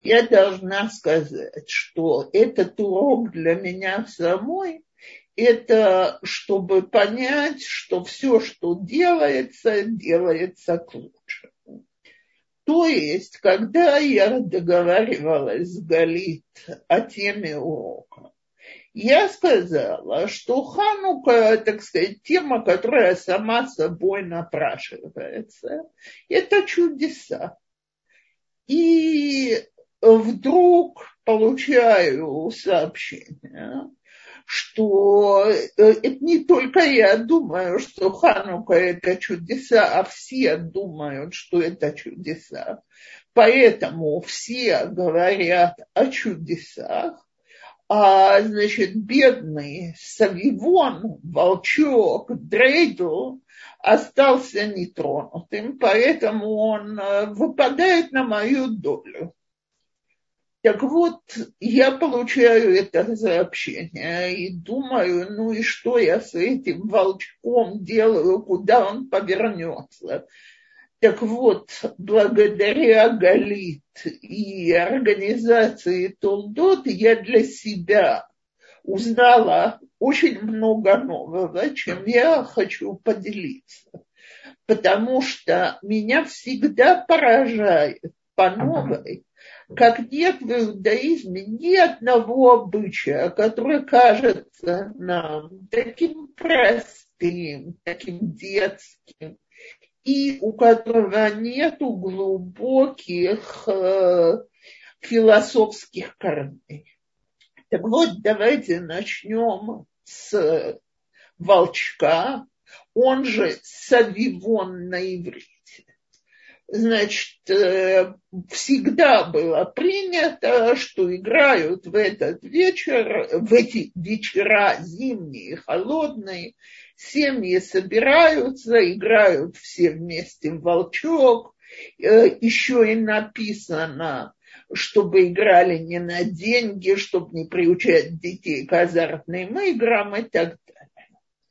Я должна сказать, что этот урок для меня самой, это чтобы понять, что все, что делается, делается к лучшему. То есть, когда я договаривалась с Галит о теме урока, я сказала, что Ханука, так сказать, тема, которая сама собой напрашивается, это чудеса. И вдруг получаю сообщение, что это не только я думаю, что Ханука – это чудеса, а все думают, что это чудеса. Поэтому все говорят о чудесах. А, значит, бедный Савивон, волчок, Дрейдл остался нетронутым, поэтому он выпадает на мою долю. Так вот, я получаю это сообщение и думаю, ну и что я с этим волчком делаю, куда он повернется. Так вот, благодаря Галит и организации Толдот я для себя узнала очень много нового, чем я хочу поделиться. Потому что меня всегда поражает по новой, как нет в иудаизме ни одного обычая, который кажется нам таким простым, таким детским, и у которого нету глубоких философских корней. Так вот, давайте начнем с волчка, он же Савивон на иврите. Значит, всегда было принято, что играют в этот вечер, в эти вечера зимние, холодные, семьи собираются, играют все вместе в волчок. Еще и написано, чтобы играли не на деньги, чтобы не приучать детей к азартным играм и так далее.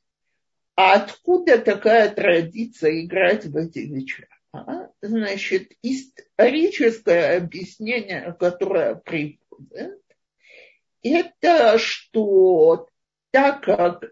А откуда такая традиция играть в эти вечера? Значит, историческое объяснение, которое приводит, это что так как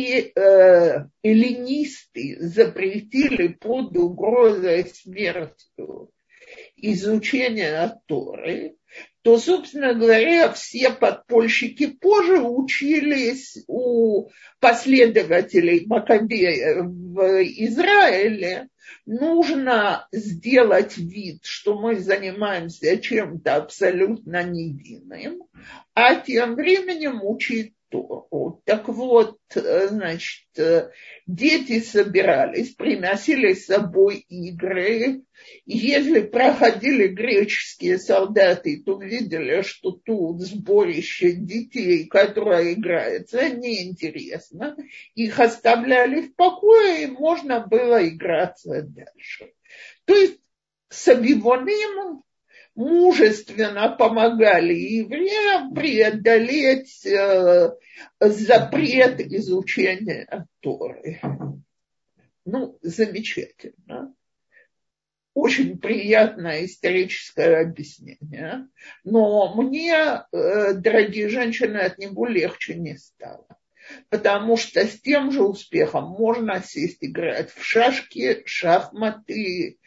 эллинисты запретили под угрозой смертью изучение Торы, то, собственно говоря, все подпольщики позже учились у последователей Маккабея в Израиле. Нужно сделать вид, что мы занимаемся чем-то абсолютно невинным, а тем временем учить Тору. Так вот, значит, дети собирались, приносили с собой игры. Если проходили греческие солдаты, то видели, что тут сборище детей, которое играется, неинтересно. Их оставляли в покое, и можно было играться дальше. То есть Савивоним мужественно помогали евреям преодолеть запрет изучения Торы. Ну, замечательно. Очень приятное историческое объяснение. Но мне, дорогие женщины, от него легче не стало. Потому что с тем же успехом можно сесть играть в шашки, шахматы,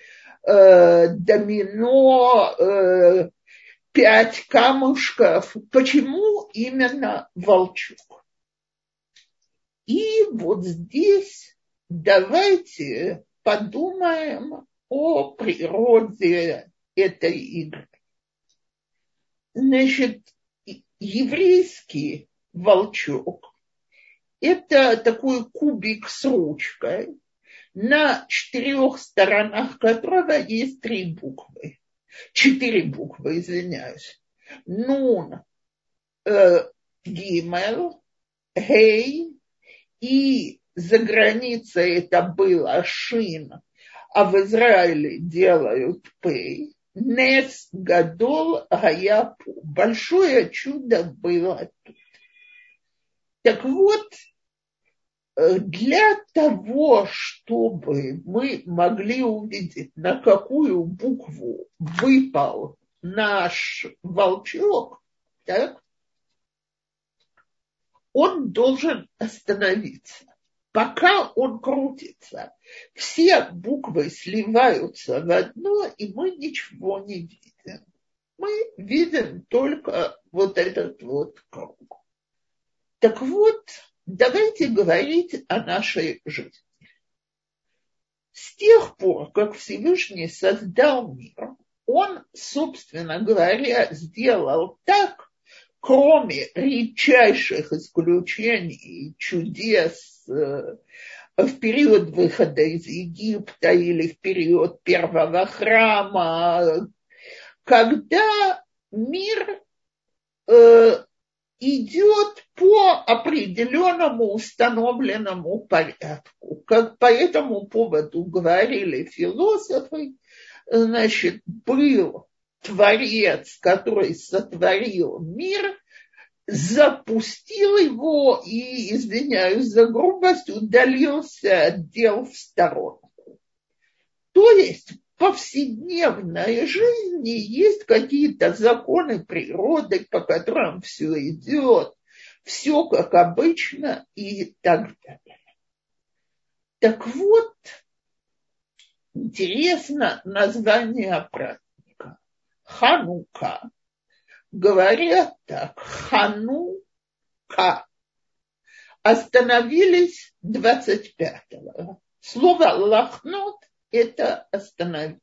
домино, 5 камушков. Почему именно волчок? И вот здесь давайте подумаем о природе этой игры. Значит, еврейский волчок – это такой кубик с ручкой, на 4 сторонах которого есть 3 буквы. 4 буквы, извиняюсь. Нун, гимел, гей, и за границей это было шин, а в Израиле делают пей. Нес гадол гаяпу. Большое чудо было тут. Так вот, для того, чтобы мы могли увидеть, на какую букву выпал наш волчок, так, он должен остановиться. Пока он крутится, все буквы сливаются в одно, и мы ничего не видим. Мы видим только вот этот вот круг. Так вот, давайте говорить о нашей жизни. С тех пор, как Всевышний создал мир, он, собственно говоря, сделал так, кроме редчайших исключений, чудес в период выхода из Египта или в период первого храма, когда мир идет по определенному установленному порядку. Как по этому поводу говорили философы, значит, был Творец, который сотворил мир, запустил его и, извиняюсь за грубость, удалился от дел в сторонку. То есть в повседневной жизни есть какие-то законы природы, по которым все идет, все как обычно и так далее. Так вот, интересно название праздника. Ханука. Говорят так, Ханука. Остановились 25-го. Слово лахнот – это остановиться.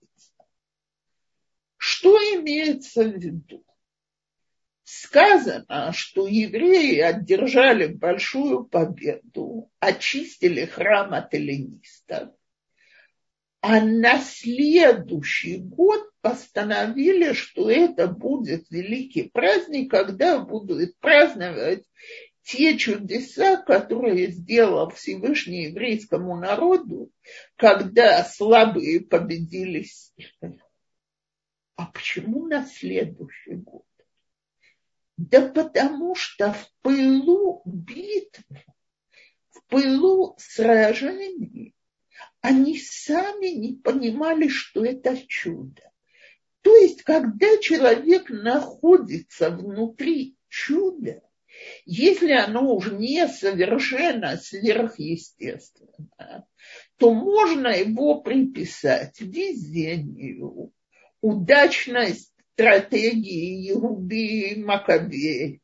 Что имеется в виду? Сказано, что евреи одержали большую победу, очистили храм от эллинистов, а на следующий год постановили, что это будет великий праздник, когда будут праздновать те чудеса, которые сделал Всевышний еврейскому народу, когда слабые победили сильных. А почему на следующий год? Да потому что в пылу битвы, в пылу сражений они сами не понимали, что это чудо. То есть, когда человек находится внутри чуда, если оно уже не совершенно сверхъестественное, то можно его приписать везению, удачной стратегии Иуды и Маккабея,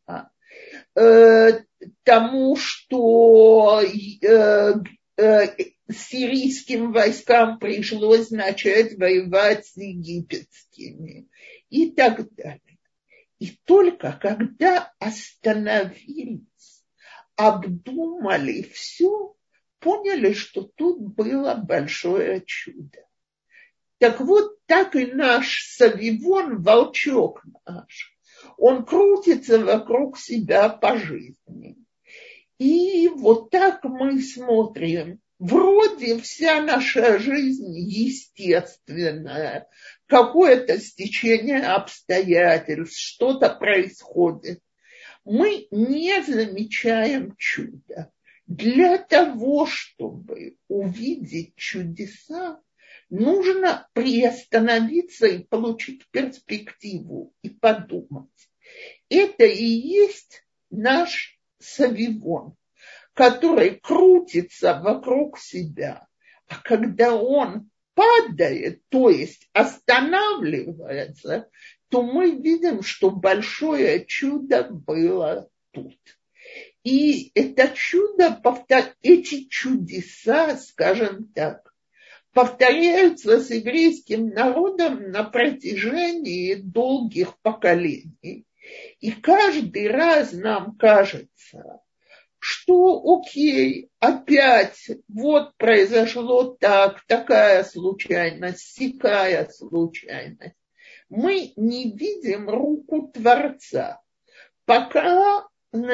тому, что сирийским войскам пришлось начать воевать с египетскими и так далее. И только когда остановились, обдумали все, поняли, что тут было большое чудо. Так вот, так и наш Савивон, волчок наш, он крутится вокруг себя по жизни. И вот так мы смотрим. Вроде вся наша жизнь естественная, какое-то стечение обстоятельств, что-то происходит. Мы не замечаем чуда. Для того, чтобы увидеть чудеса, нужно приостановиться и получить перспективу и подумать. Это и есть наш Савивон, который крутится вокруг себя. А когда он падает, то есть останавливается, то мы видим, что большое чудо было тут. И это чудо, эти чудеса, скажем так, повторяются с еврейским народом на протяжении долгих поколений. И каждый раз нам кажется, что окей, опять вот произошло так, такая случайность, сякая случайность. Мы не видим руку Творца, пока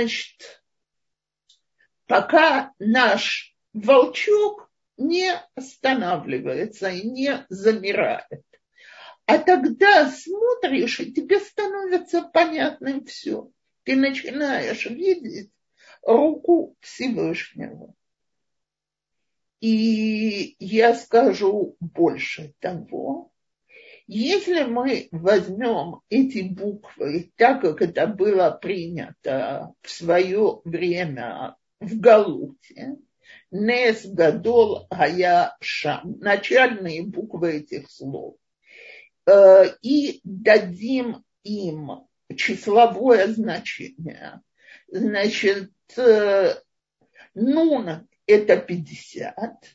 наш волчок не останавливается и не замирает. А тогда смотришь, и тебе становится понятным все. Ты начинаешь видеть руку Всевышнего. И я скажу больше того. Если мы возьмем эти буквы так, как это было принято в свое время в Галуте, Нес Гадол Ая Шам, начальные буквы этих слов, и дадим им числовое значение, значит, Нун – это 50,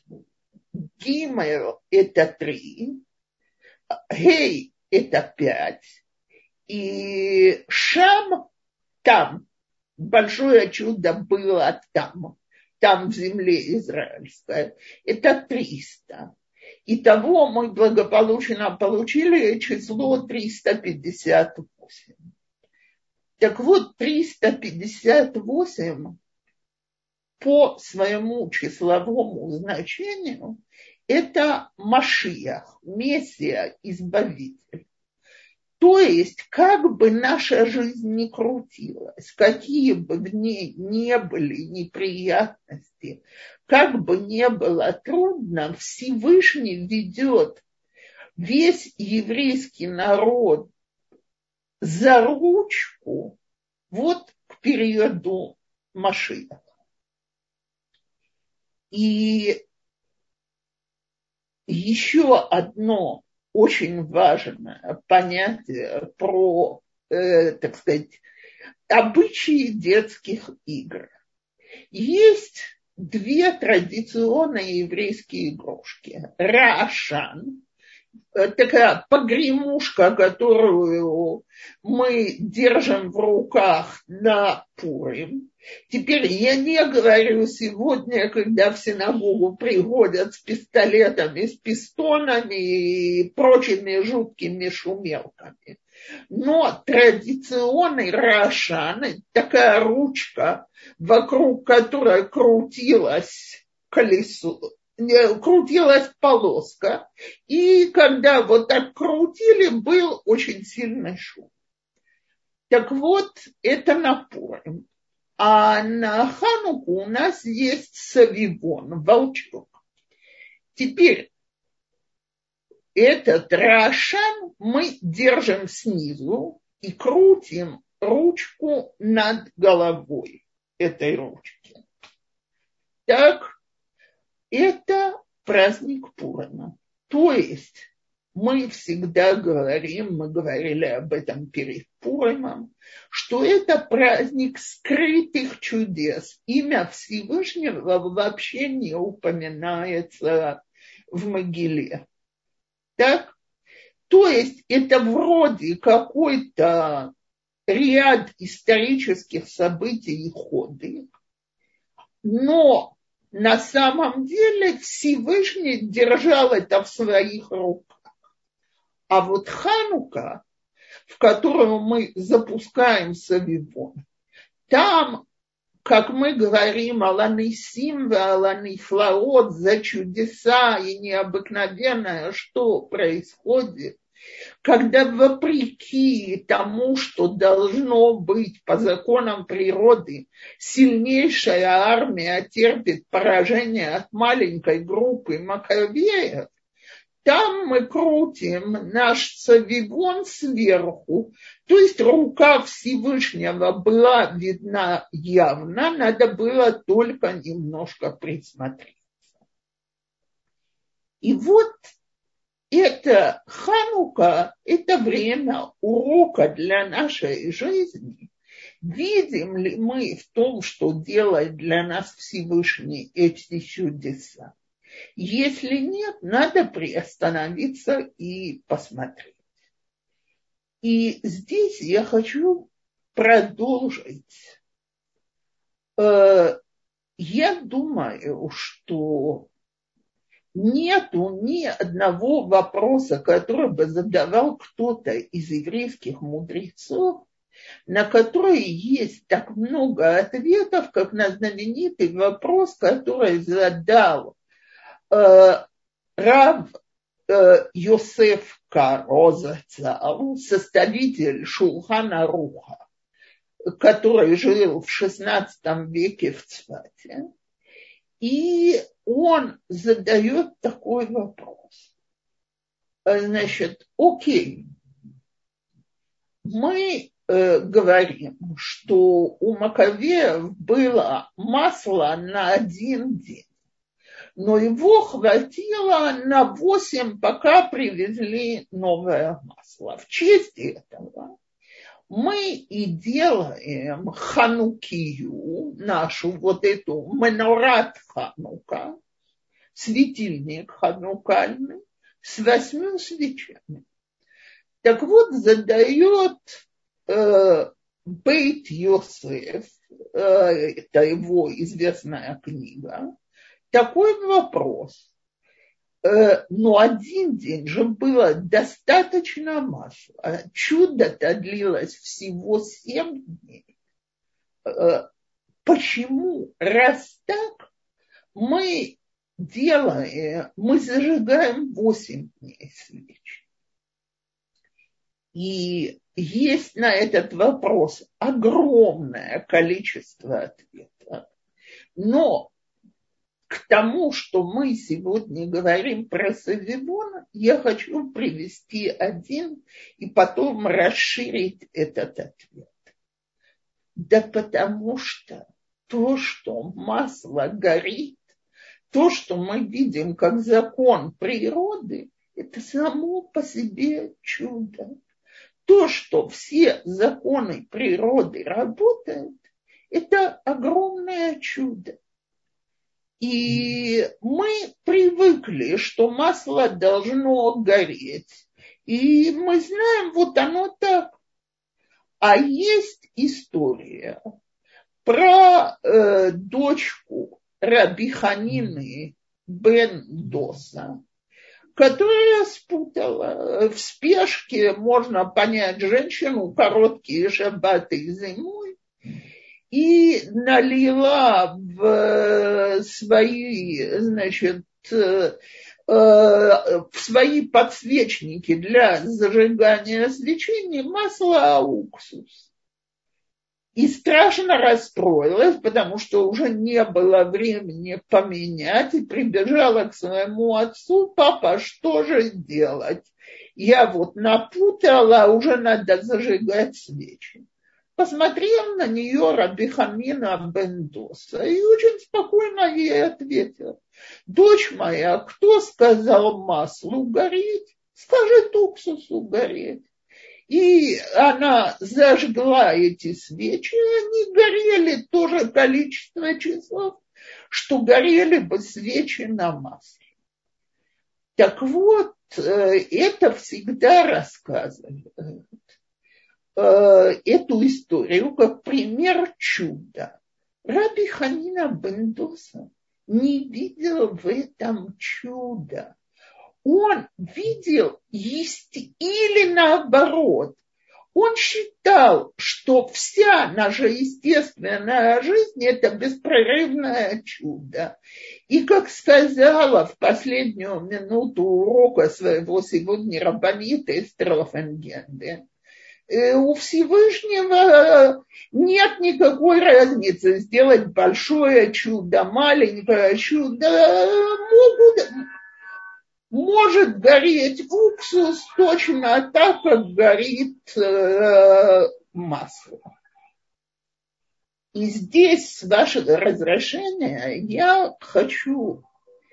Гимел – это 3, Гей – это 5, и Шам там, большое чудо было там в земле израильской, это 300. Итого мы благополучно получили число 358. Так вот, 358 по своему числовому значению это Машиах, Мессия, Избавитель. То есть, как бы наша жизнь ни крутилась, какие бы в ней не были неприятности, как бы не было трудно, Всевышний ведет весь еврейский народ за ручку вот к периоду Машиаха. И еще одно очень важное понятие про, так сказать, обычаи детских игр. Есть две традиционные еврейские игрушки. Раашан, такая погремушка, которую мы держим в руках на Пурим. Теперь я не говорю сегодня, когда в синагогу приходят с пистолетами, с пистонами и прочими жуткими шумелками. Но традиционный Раашан, такая ручка, вокруг которой крутилось колесо, крутилась полоска, и когда вот так крутили, был очень сильный шум. Так вот, это на Пурим. А на Хануку у нас есть савивон, волчок. Теперь этот Раашан мы держим снизу и крутим ручку над головой этой ручки. Так, это праздник Пурима. То есть мы всегда говорим, мы говорили об этом перед Пуримом, что это праздник скрытых чудес. Имя Всевышнего вообще не упоминается в Могиле. Так? То есть это вроде какой-то ряд исторических событий и ходы, но на самом деле Всевышний держал это в своих руках. А вот Ханука, в которую мы запускаем савивон, там, как мы говорим, аланисим ва аланифлаот, за чудеса и необыкновенное, что происходит, когда вопреки тому, что должно быть по законам природы, сильнейшая армия терпит поражение от маленькой группы Маковеев, там мы крутим наш савивон сверху, то есть рука Всевышнего была видна явно, надо было только немножко присмотреться. И вот это Ханука, это время урока для нашей жизни. Видим ли мы в том, что делает для нас Всевышний эти чудеса? Если нет, надо приостановиться и посмотреть. И здесь я хочу продолжить. Я думаю, что нету ни одного вопроса, который бы задавал кто-то из еврейских мудрецов, на который есть так много ответов, как на знаменитый вопрос, который задал Рав Йосеф Каро Зацал, составитель Шулхан Аруха, который жил в XVI веке в Цфате, и он задает такой вопрос. Значит, окей, мы говорим, что у Маковеев было масло на 1 день, но его хватило на 8, пока привезли новое масло. В честь этого мы и делаем ханукию, нашу вот эту менорат Ханука, светильник ханукальный, с 8 свечами. Так вот, задает Бейт Йосеф, это его известная книга, такой вопрос. Но 1 день же было достаточно масла. Чудо-то длилось всего 7 дней. Почему, раз так, мы зажигаем 8 дней свечи? И есть на этот вопрос огромное количество ответов. Но к тому, что мы сегодня говорим про Савивон, я хочу привести один и потом расширить этот ответ. Да потому что то, что масло горит, то, что мы видим как закон природы, это само по себе чудо. То, что все законы природы работают, это огромное чудо. И мы привыкли, что масло должно гореть. И мы знаем, вот оно так. А есть история про дочку Раби Ханины бен Доса, которая спутала. В спешке можно понять женщину, короткие шаббаты зимой, и налила в свои, значит, в свои подсвечники для зажигания свечей масло уксус. И страшно расстроилась, потому что уже не было времени поменять, и прибежала к своему отцу: папа, что же делать? Я вот напутала, уже надо зажигать свечи. Посмотрел на нее Раби Ханина бен Доса и очень спокойно ей ответил: дочь моя, кто сказал маслу гореть, скажет уксусу гореть. И она зажгла эти свечи, и они горели то же количество часов, что горели бы свечи на масле. Так вот, это всегда рассказывают. Эту историю как пример чуда. Раби Ханина бен Доса не видел в этом чуда. Он видел или наоборот. Он считал, что вся наша естественная жизнь – это беспрерывное чудо. И, как сказала в последнюю минуту урока своего сегодня раббанит Эстер Офенгенде, у Всевышнего нет никакой разницы сделать большое чудо, маленькое чудо. Может гореть уксус точно так, как горит масло. И здесь, с вашего разрешения, я хочу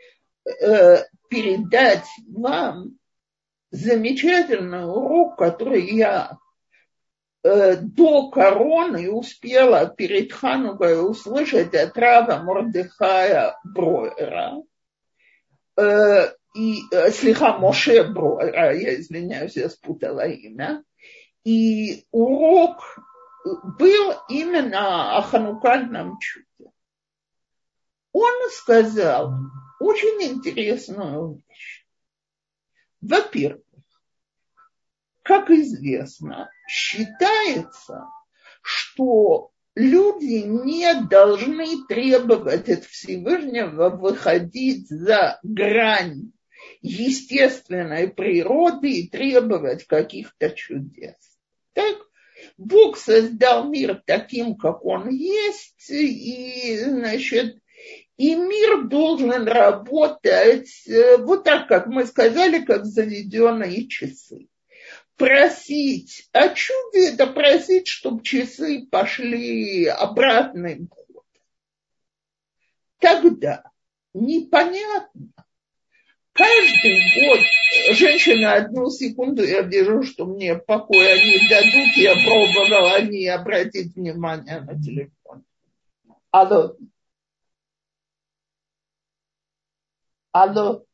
передать вам замечательный урок, который я до короны успела перед Ханукой услышать от рава Мордехая Броера. Моше Броера, я извиняюсь, я спутала имя. И урок был именно о ханукальном чуде. Он сказал очень интересную вещь. Во-первых, как известно, считается, что люди не должны требовать от Всевышнего выходить за грань естественной природы и требовать каких-то чудес. Так? Бог создал мир таким, как он есть, и, значит, И мир должен работать вот так, как мы сказали, как заведенные часы. Просить о чуде – это просить, чтобы часы пошли обратным ходом. Тогда непонятно. Каждый год, женщина, одну секунду, я вижу, что мне покоя не дадут, я пробовала не обратить внимание на телефон. Алло. Алло.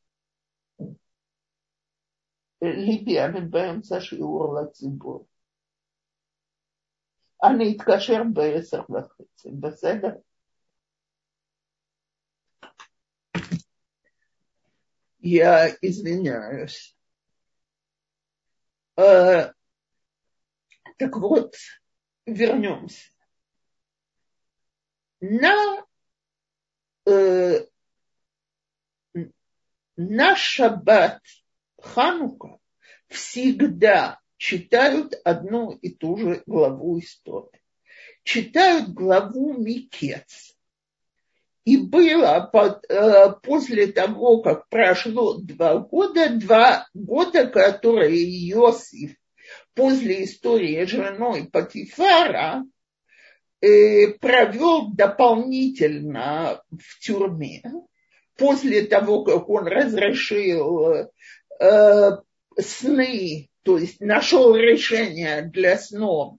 ליבי, אני באמצע שיעור לציבור. אני אתקשר ב10:30, בסדר? Я извиняюсь. Так вот, вернемся. На шаббат Ханука всегда читают одну и ту же главу истории. Читают главу Микец. И было после того, как прошло 2 года, которые Иосиф после истории с женой Потифара провел дополнительно в тюрьме, после того, как он разрешил сны, то есть нашел решение для снов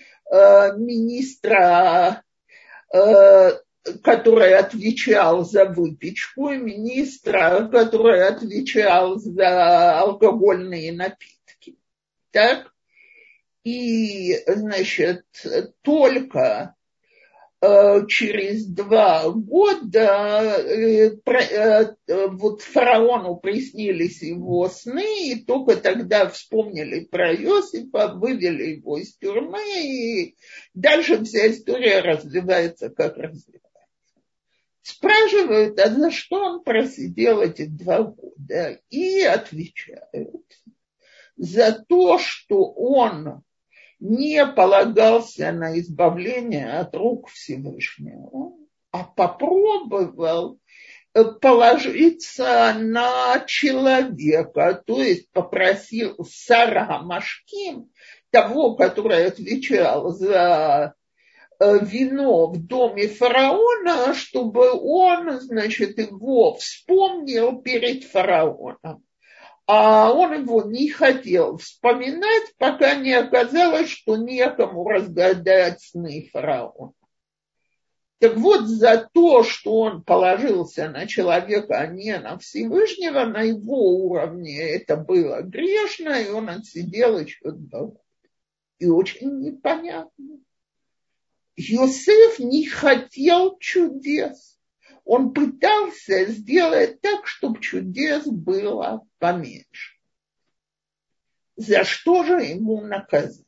министра, который отвечал за выпечку, и министра, который отвечал за алкогольные напитки. Так? И, значит, только через 2 года вот фараону приснились его сны, и только тогда вспомнили про Иосифа, вывели его из тюрьмы, и дальше вся история развивается, как развивается. Спрашивают, а за что он просидел эти 2 года? И отвечают, за то, что он не полагался на избавление от рук Всевышнего, а попробовал положиться на человека, то есть попросил Сара Машким, того, который отвечал за вино в доме фараона, чтобы он, значит, его вспомнил перед фараоном. А он его не хотел вспоминать, пока не оказалось, что некому разгадать сны фараона. Так вот, за то, что он положился на человека, а не на Всевышнего, на его уровне это было грешно, и он отсидел еще 2 года. И очень непонятно. Йосеф не хотел чудес. Он пытался сделать так, чтобы чудес было поменьше. За что же ему наказать?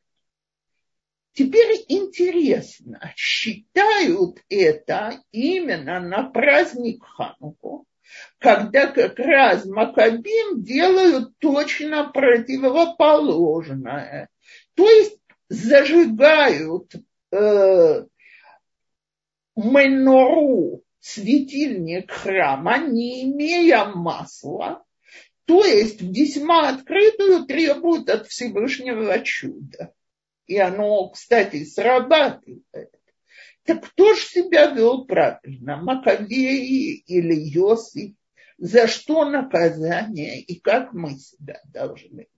Теперь интересно, считают это именно на праздник Хануку, когда как раз Маккабим делают точно противоположное. То есть зажигают менору, светильник храма, не имея масла, то есть весьма открытую требуют от Всевышнего чуда. И оно, кстати, срабатывает. Так кто же себя вел правильно? Маккавеи или Йосиф? За что наказание и как мы себя должны вести?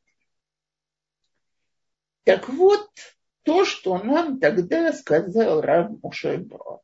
Так вот, то, что нам тогда сказал Рав Моше Броер,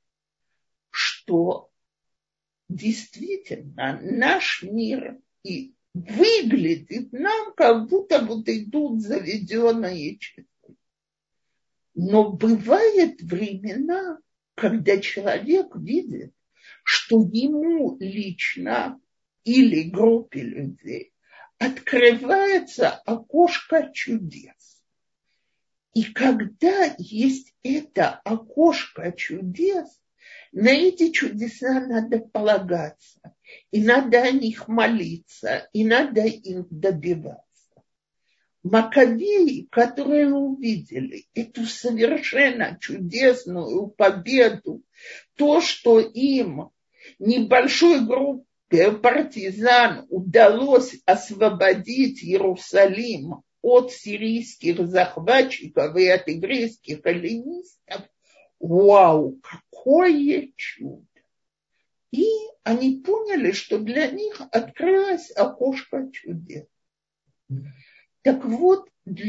что действительно наш мир и выглядит нам, как будто вот идут заведенные часы. Но бывают времена, когда человек видит, что ему лично или группе людей открывается окошко чудес. И когда есть это окошко чудес, на эти чудеса надо полагаться, и надо о них молиться, и надо их добиваться. Маковеи, которые увидели эту совершенно чудесную победу, то, что им небольшой группе партизан удалось освободить Иерусалим от сирийских захватчиков и от еврейских эллинистов, вау, какое чудо! И они поняли, что для них открылось окошко чудес. Так вот,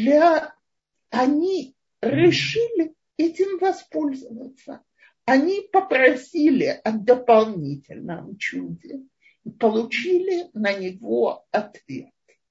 они решили этим воспользоваться. Они попросили о дополнительном чуде и получили на него ответ.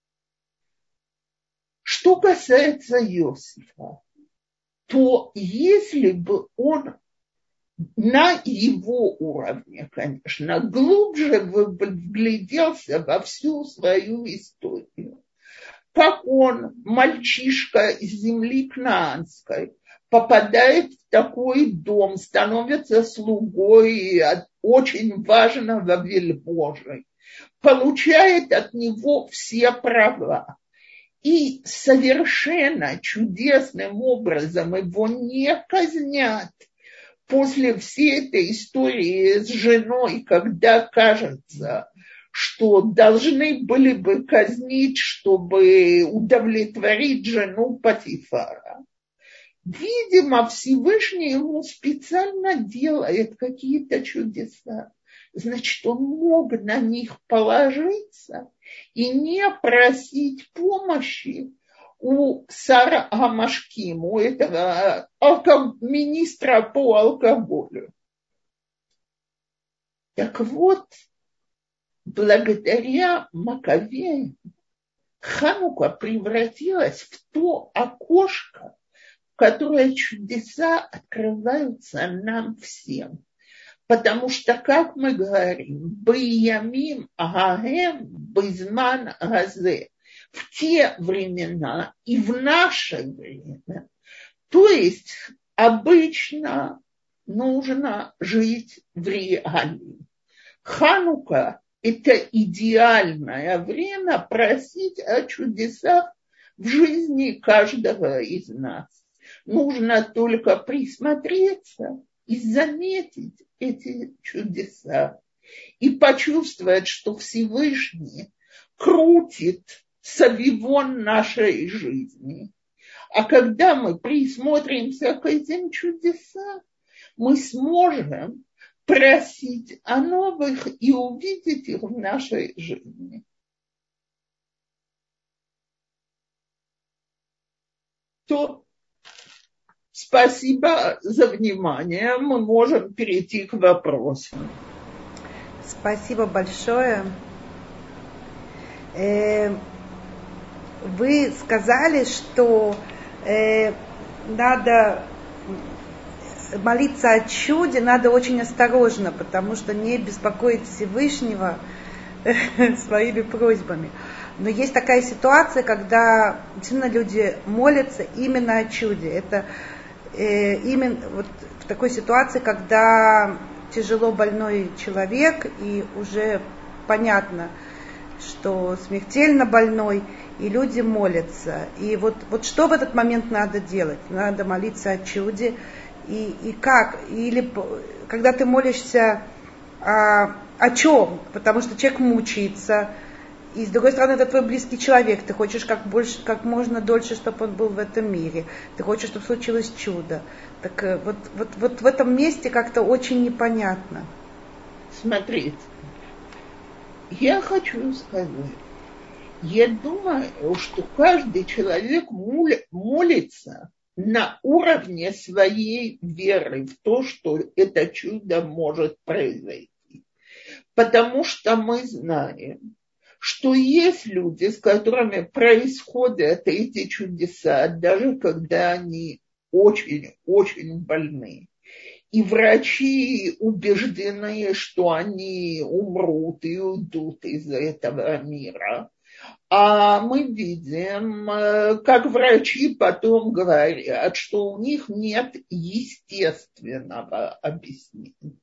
Что касается Иосифа, то если бы он на его уровне, конечно, глубже вгляделся во всю свою историю, как он, мальчишка из земли кнаанской, попадает в такой дом, становится слугой очень важного вельможи, получает от него все права. И совершенно чудесным образом его не казнят после всей этой истории с женой, когда кажется, что должны были бы казнить, чтобы удовлетворить жену Патифара. Видимо, Всевышний ему специально делает какие-то чудеса. Значит, он мог на них положиться и не просить помощи у Сара Амашким, у этого министра по алкоголю. Так вот, благодаря Маковеям Ханука превратилась в то окошко, в которое чудеса открываются нам всем. Потому что, как мы говорим, «Беямим агаэм безман азе» в те времена и в наше время. То есть обычно нужно жить в реалии. Ханука – это идеальное время просить о чудесах в жизни каждого из нас. Нужно только присмотреться и заметить эти чудеса и почувствовать, что Всевышний крутит совивон нашей жизни. А когда мы присмотримся к этим чудесам, мы сможем просить о новых и увидеть их в нашей жизни. То спасибо за внимание. Мы можем перейти к вопросам. Спасибо большое. Вы сказали, что надо молиться о чуде, надо очень осторожно, потому что не беспокоить Всевышнего своими просьбами. Но есть такая ситуация, когда действительно люди молятся именно о чуде. Это именно вот в такой ситуации, когда тяжело больной человек, и уже понятно, что смертельно больной, и люди молятся. И вот что в этот момент надо делать? Надо молиться о чуде. И как? Или когда ты молишься о чем? Потому что человек мучается, и с другой стороны, это твой близкий человек. Ты хочешь как можно дольше, чтобы он был в этом мире. Ты хочешь, чтобы случилось чудо. Так вот в этом месте как-то очень непонятно. Смотрите, я хочу сказать, я думаю, что каждый человек молится на уровне своей веры в то, что это чудо может произойти. Потому что мы знаем, что есть люди, с которыми происходят эти чудеса, даже когда они очень-очень больны. И врачи убеждены, что они умрут и уйдут из этого мира. А мы видим, как врачи потом говорят, что у них нет естественного объяснения.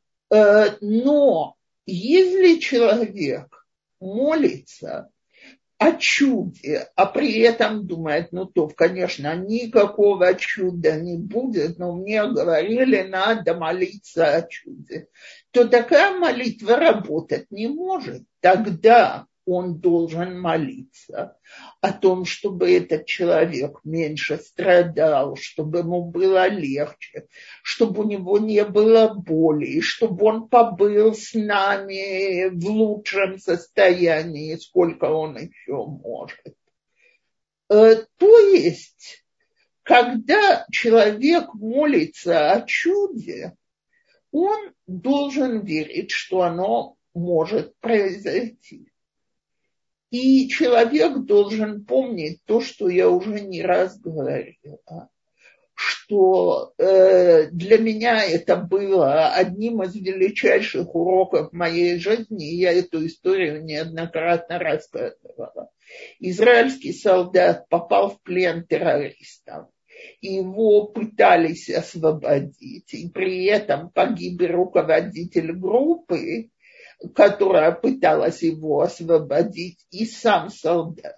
Но если человек молится, о чуде, а при этом думает, ну то, конечно, никакого чуда не будет, но мне говорили, надо молиться о чуде, то такая молитва работать не может. Тогда он должен молиться о том, чтобы этот человек меньше страдал, чтобы ему было легче, чтобы у него не было боли, и чтобы он побыл с нами в лучшем состоянии, сколько он еще может. То есть, когда человек молится о чуде, он должен верить, что оно может произойти. И человек должен помнить то, что я уже не раз говорила, что для меня это было одним из величайших уроков моей жизни, и я эту историю неоднократно рассказывала. Израильский солдат попал в плен террористов, и его пытались освободить, и при этом погиб руководитель группы, которая пыталась его освободить, и сам солдат.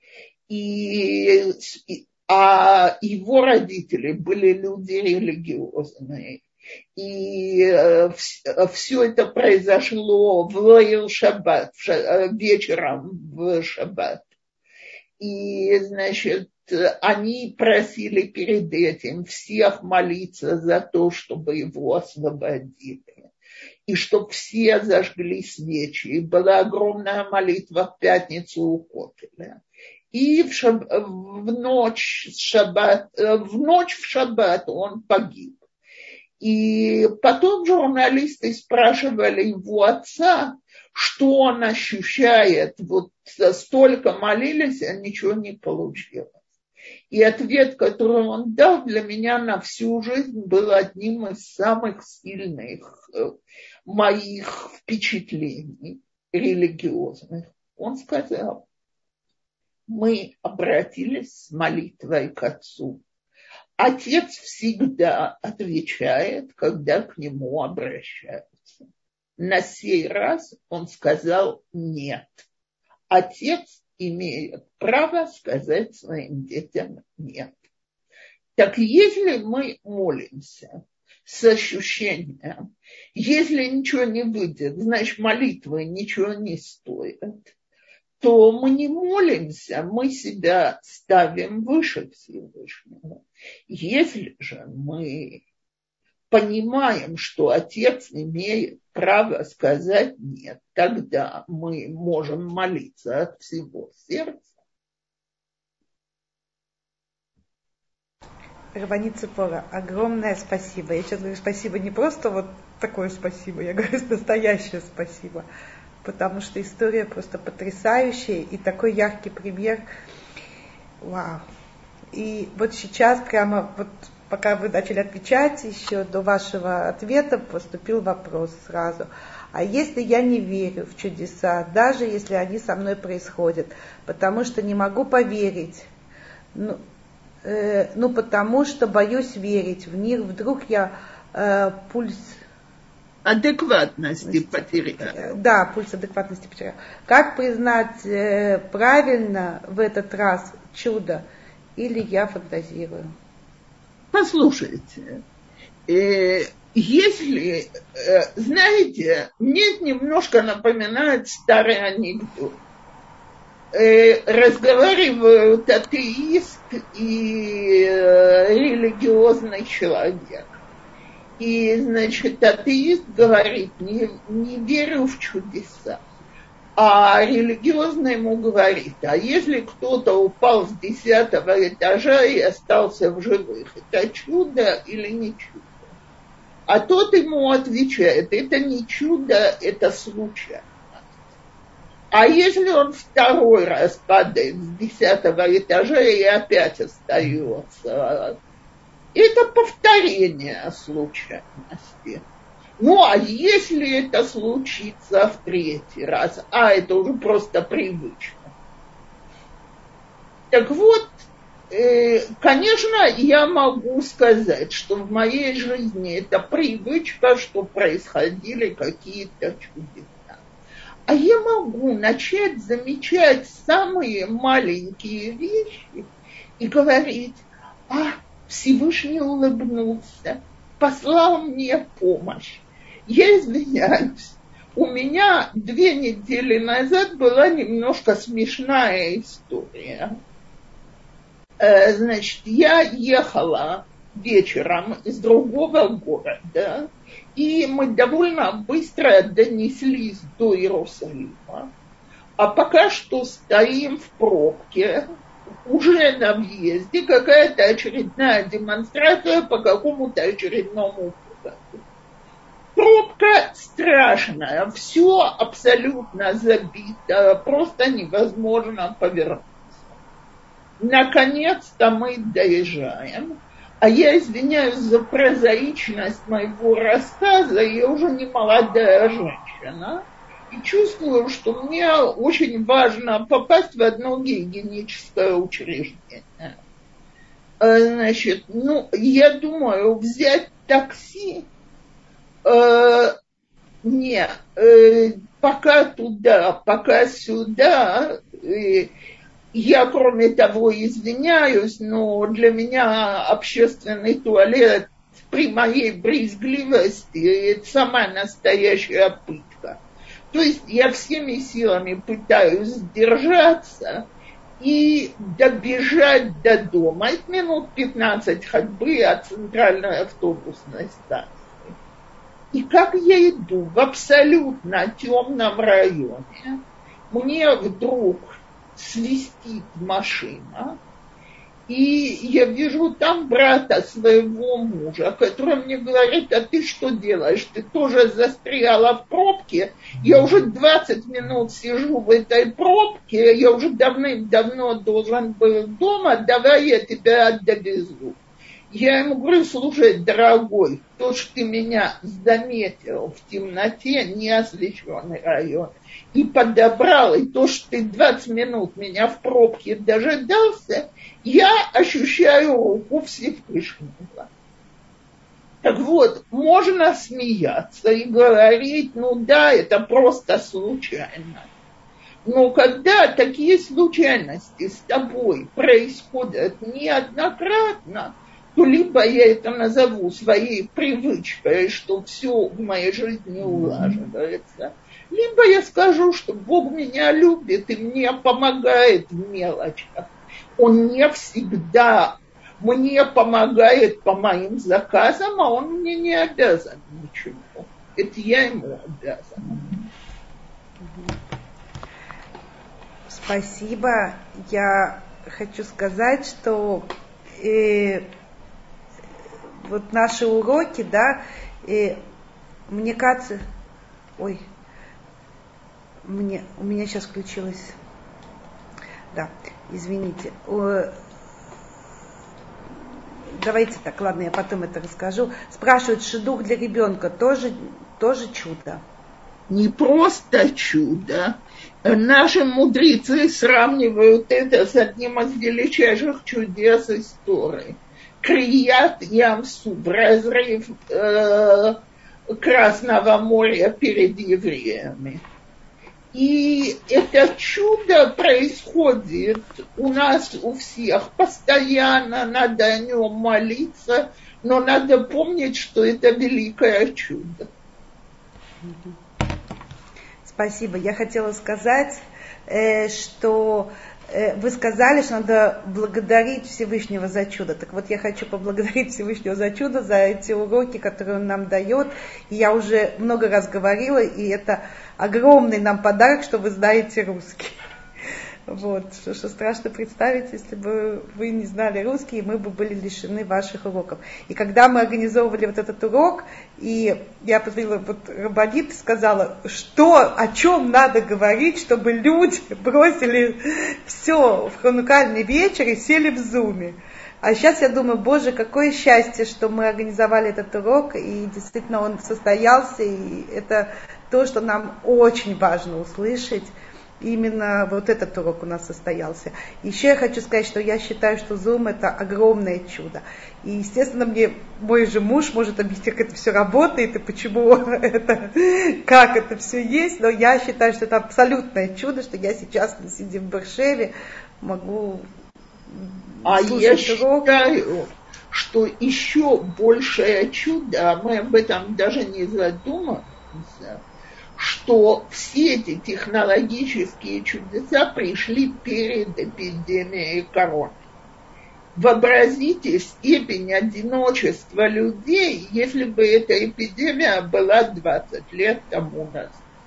А его родители были люди религиозные. И все это произошло в Лоил Шаббат, вечером в Шаббат. И, значит, они просили перед этим всех молиться за то, чтобы его освободили. И чтобы все зажгли свечи. И была огромная молитва в пятницу у Котеля. И в ночь в шаббат он погиб. И потом журналисты спрашивали его отца, что он ощущает. Вот столько молились, а ничего не получилось. И ответ, который он дал, для меня на всю жизнь был одним из самых сильных моих впечатлений религиозных. Он сказал: мы обратились с молитвой к Отцу. Отец всегда отвечает, когда к нему обращаются. На сей раз он сказал нет. Отец имеет право сказать своим детям нет. Так если мы молимся с ощущением, если ничего не выйдет, значит молитвы ничего не стоят, то мы не молимся, мы себя ставим выше Всевышнего. Если же мы понимаем, что Отец имеет право сказать нет, тогда мы можем молиться от всего сердца. Рабанит Ципора, огромное спасибо. Я сейчас говорю спасибо не просто вот такое спасибо, я говорю настоящее спасибо. Потому что история просто потрясающая и такой яркий пример. Вау. И вот сейчас прямо вот пока вы начали отвечать, еще до вашего ответа поступил вопрос сразу. А если я не верю в чудеса, даже если они со мной происходят, потому что не могу поверить, потому что боюсь верить в них, вдруг я пульс адекватности потерял. Да, пульс адекватности потерял. Как признать правильно в этот раз чудо? Или я фантазирую? Послушайте, если, знаете, мне немножко напоминает старый анекдот. Разговаривают атеист и религиозный человек. И, значит, атеист говорит, не верю в чудеса. А религиозный ему говорит, а если кто-то упал с 10-го этажа и остался в живых, это чудо или не чудо? А тот ему отвечает, это не чудо, это случайность. А если он второй раз падает с 10-го этажа и опять остается, это повторение случайности. Ну, а если это случится в третий раз, это уже просто привычно. Так вот, конечно, я могу сказать, что в моей жизни это привычка, что происходили какие-то чудеса. А я могу начать замечать самые маленькие вещи и говорить: Всевышний улыбнулся, послал мне помощь. Я извиняюсь, у меня 2 недели назад была немножко смешная история. Значит, я ехала вечером из другого города, и мы довольно быстро донеслись до Иерусалима. А пока что стоим в пробке, уже на въезде какая-то очередная демонстрация по какому-то очередному городу. Пробка страшная, все абсолютно забито, просто невозможно повернуться. Наконец-то мы доезжаем, а я извиняюсь за прозаичность моего рассказа, я уже не молодая женщина, и чувствую, что мне очень важно попасть в одно гигиеническое учреждение. Значит, я думаю, взять такси, пока туда, пока сюда. Я, кроме того, извиняюсь, но для меня общественный туалет при моей брезгливости – это самая настоящая пытка. То есть я всеми силами пытаюсь сдержаться и добежать до дома. Это минут 15 ходьбы от центральной автобусной станции. И как я иду в абсолютно темном районе, мне вдруг свистит машина, и я вижу там брата своего мужа, который мне говорит: а ты что делаешь? Ты тоже застряла в пробке? Я уже 20 минут сижу в этой пробке, я уже давным-давно должен был дома, давай я тебя довезу. Я ему говорю: слушай, дорогой, то, что ты меня заметил в темноте, неосвещенный район, и подобрал, и то, что ты 20 минут меня в пробке дожидался, я ощущаю руку Всевышнего. Так вот, можно смеяться и говорить: да, это просто случайно. Но когда такие случайности с тобой происходят неоднократно, то либо я это назову своей привычкой, что все в моей жизни улаживается, либо я скажу, что Бог меня любит и мне помогает в мелочах. Он не всегда мне помогает по моим заказам, а он мне не обязан ничего. Это я ему обязана. Спасибо. Я хочу сказать, что вот наши уроки, да, мне кажется... у меня сейчас включилось... Да, извините. Давайте так, ладно, я потом это расскажу. Спрашивают, шидух для ребенка тоже чудо? Не просто чудо. Наши мудрецы сравнивают это с одним из величайших чудес истории. Крият Ям-Суф, разрыв Красного моря перед евреями. И это чудо происходит у нас, у всех, постоянно, надо о нем молиться, но надо помнить, что это великое чудо. Спасибо. Я хотела сказать, что вы сказали, что надо благодарить Всевышнего за чудо. Так вот, я хочу поблагодарить Всевышнего за чудо, за эти уроки, которые он нам дает. И я уже много раз говорила, и это огромный нам подарок, что вы знаете русский. Вот, что страшно представить, если бы вы не знали русский, и мы бы были лишены ваших уроков. И когда мы организовывали вот этот урок, и я позвонила, вот Рабанит сказала, о чем надо говорить, чтобы люди бросили все в ханукальный вечер и сели в зуме. А сейчас я думаю, Боже, какое счастье, что мы организовали этот урок, и действительно он состоялся, и это то, что нам очень важно услышать. именно вот этот урок у нас состоялся. Еще я хочу сказать, что я считаю, что Zoom это огромное чудо. И, естественно, мне мой же муж может объяснить, как это все работает и почему это, как это все есть. Но я считаю, что это абсолютное чудо, что я сейчас, сидя в Бершеве, могу слушать урок. Считаю, что еще большее чудо, мы об этом даже не задумываемся, что все эти технологические чудеса пришли перед эпидемией короны. Вообразите степень одиночества людей, если бы эта эпидемия была 20 лет тому назад.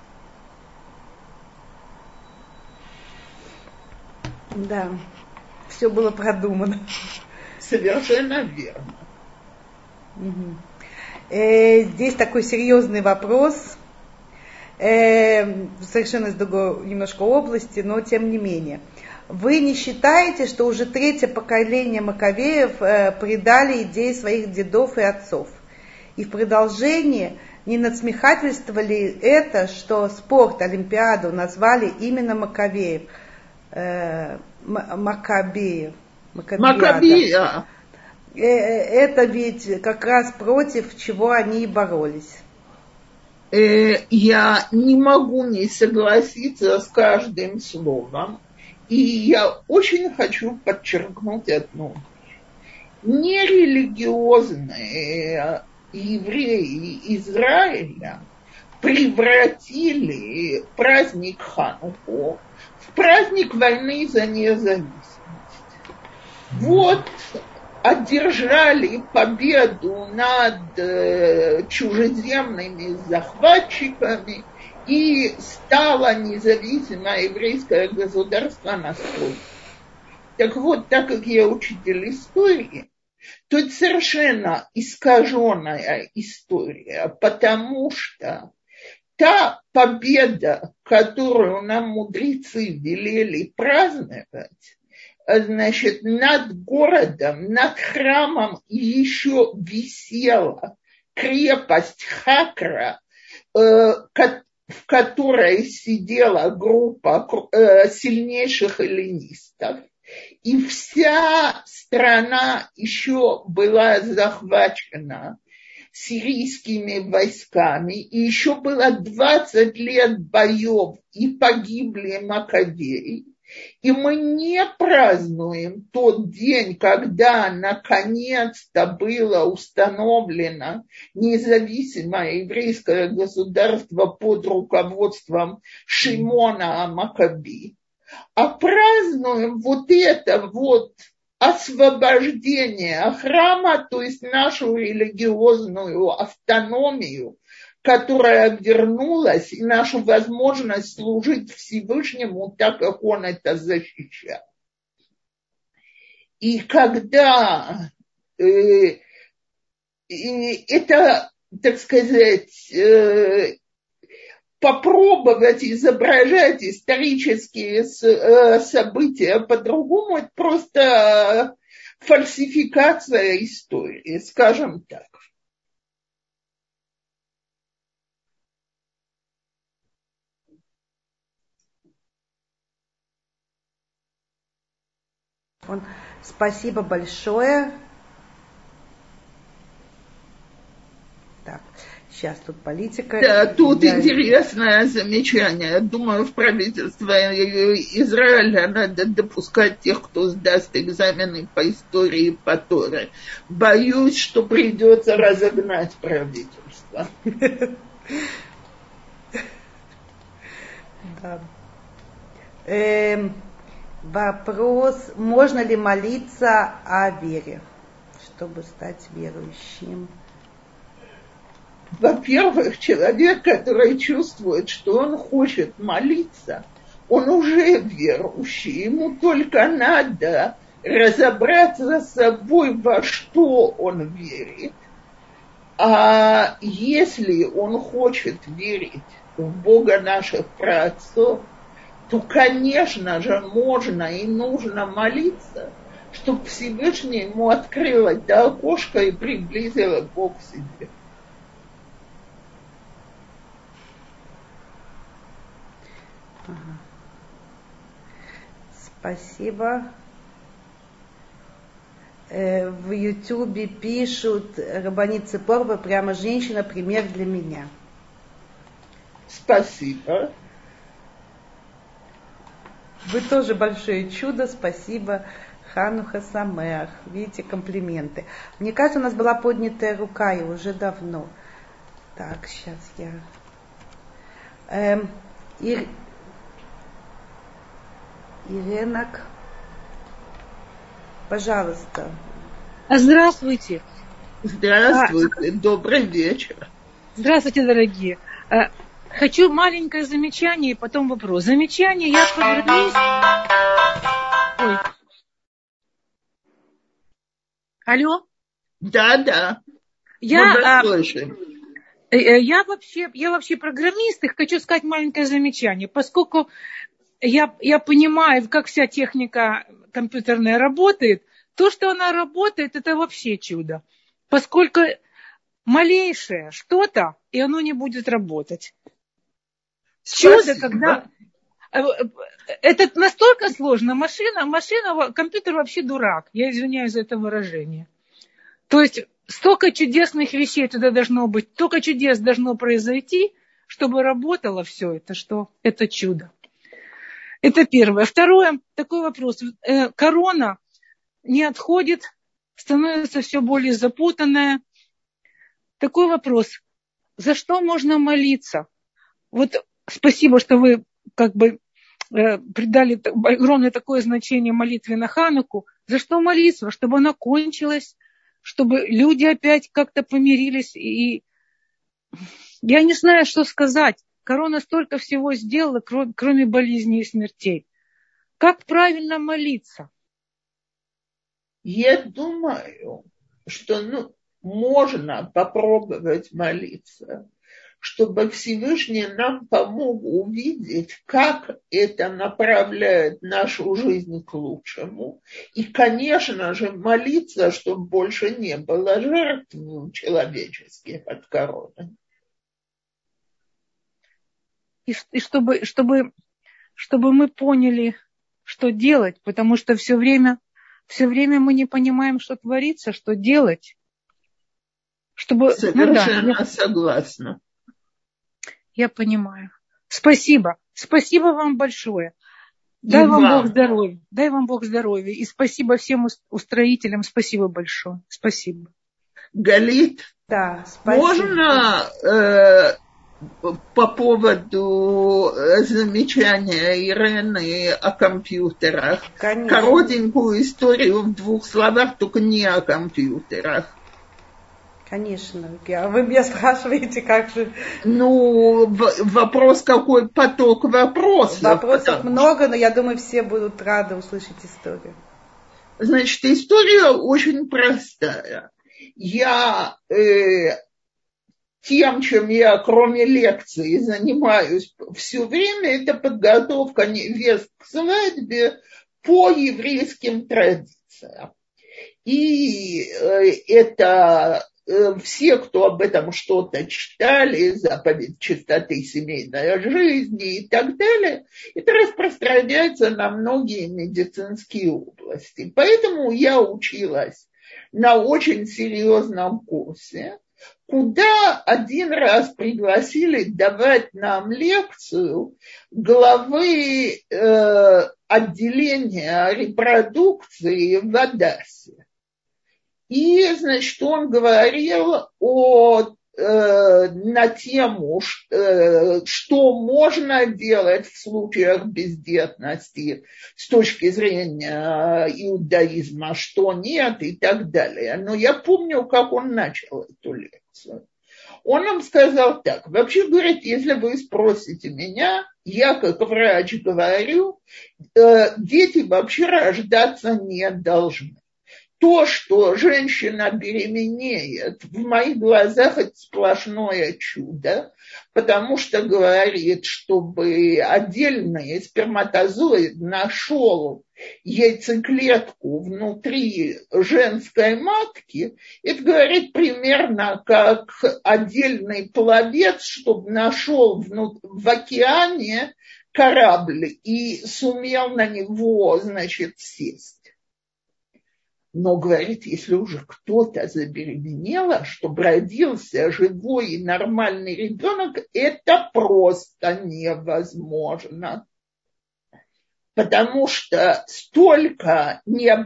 Да, все было продумано. Совершенно верно. Здесь такой серьезный вопрос, совершенно из другой немножко области, но тем не менее. Вы не считаете, что уже третье поколение Маковеев предали идеи своих дедов и отцов? И в продолжение не надсмехательствовали это, что спорт, Олимпиаду назвали именно Маковеев? Маккабеев. Маккабея. Это ведь как раз против чего они и боролись. Я не могу не согласиться с каждым словом. И я очень хочу подчеркнуть одну вещь. Нерелигиозные евреи Израиля превратили праздник Хануку в праздник войны за независимость. Вот одержали победу над чужеземными захватчиками, и стало независимое еврейское государство на строй. Так вот, так как я учитель истории, то это совершенно искаженная история, потому что та победа, которую нам мудрецы велели праздновать, значит, над городом, над храмом еще висела крепость Хакра, в которой сидела группа сильнейших эллинистов, и вся страна еще была захвачена сирийскими войсками, и еще было 20 лет боев, и погибли Маковеи. И мы не празднуем тот день, когда наконец-то было установлено независимое еврейское государство под руководством Шимона Маккаби, а празднуем вот это вот освобождение храма, то есть нашу религиозную автономию, которая вернулась, и нашу возможность служить Всевышнему так, как он это защищал. И когда это, так сказать, попробовать изображать исторические события по-другому, это просто фальсификация истории, скажем так. Спасибо большое. Так, сейчас тут политика. Да, тут интересное замечание. Я думаю, в правительство Израиля надо допускать тех, кто сдаст экзамены по истории и по Торе. Боюсь, что придется разогнать правительство. Да. Вопрос, можно ли молиться о вере, чтобы стать верующим? Во-первых, человек, который чувствует, что он хочет молиться, он уже верующий. Ему только надо разобраться с собой, во что он верит. А если он хочет верить в Бога наших праотцов, то, конечно же, можно и нужно молиться, чтобы Всевышний ему открыл это окошко и приблизил его к себе. Спасибо. В Ютубе пишут, Рабанит Ципорова, прямо женщина, пример для меня. Спасибо. Вы тоже большое чудо, спасибо. Хануха Самеах. Видите, комплименты. Мне кажется, у нас была поднятая рука, и уже давно. Так, сейчас я... Иренок. Пожалуйста. Здравствуйте. Здравствуйте. Добрый вечер. Здравствуйте, дорогие. Хочу маленькое замечание и потом вопрос. Замечание, я программист. Ой. Алло? Да. Я вообще программист, и хочу сказать маленькое замечание. Поскольку я понимаю, как вся техника компьютерная работает, то, что она работает, это вообще чудо. Поскольку малейшее что-то, и оно не будет работать. Чудо, когда... Это настолько сложно. Машина, компьютер вообще дурак. Я извиняюсь за это выражение. То есть столько чудесных вещей туда должно быть, столько чудес должно произойти, чтобы работало все это, что это чудо. Это первое. Второе, такой вопрос. Корона не отходит, становится все более запутанная. Такой вопрос. За что можно молиться? Вот спасибо, что вы придали огромное такое значение молитве на Хануку. За что молиться? Чтобы она кончилась, чтобы люди опять как-то помирились. И я не знаю, что сказать. Корона столько всего сделала, кроме болезней и смертей. Как правильно молиться? Я думаю, что можно попробовать молиться, чтобы Всевышний нам помог увидеть, как это направляет нашу жизнь к лучшему. И, конечно же, молиться, чтобы больше не было жертв человеческих от короны. И чтобы мы поняли, что делать, потому что все время мы не понимаем, что творится, что делать. Совершенно согласна. Я понимаю. Спасибо. Спасибо вам большое. Дай вам Бог здоровья. Дай вам Бог здоровья. И спасибо всем устроителям. Спасибо большое. Спасибо. Галит, да, спасибо. Можно по поводу замечания Ирены о компьютерах? Конечно. Коротенькую историю в 2 словах, только не о компьютерах. Конечно. Вы меня спрашиваете, как же... Вопрос какой, поток вопросов. Вопросов много, но я думаю, все будут рады услышать историю. Значит, история очень простая. Тем, чем я, кроме лекций, занимаюсь все время, это подготовка невест к свадьбе по еврейским традициям. И это все, кто об этом что-то читали, заповедь чистоты семейной жизни и так далее, это распространяется на многие медицинские области. Поэтому я училась на очень серьезном курсе, куда один раз пригласили давать нам лекцию главы отделения репродукции в Адасе. И, значит, он говорил на тему, что можно делать в случаях бездетности с точки зрения иудаизма, что нет и так далее. Но я помню, как он начал эту лекцию. Он нам сказал так: вообще, говорит, если вы спросите меня, я как врач говорю, дети вообще рождаться не должны. То, что женщина беременеет, в моих глазах это сплошное чудо, потому что говорит, чтобы отдельный сперматозоид нашел яйцеклетку внутри женской матки, это говорит примерно как отдельный пловец, чтобы нашел в океане корабль и сумел на него, значит, сесть. Но, говорит, если уже кто-то забеременела, чтобы родился живой и нормальный ребенок, это просто невозможно. Потому что столько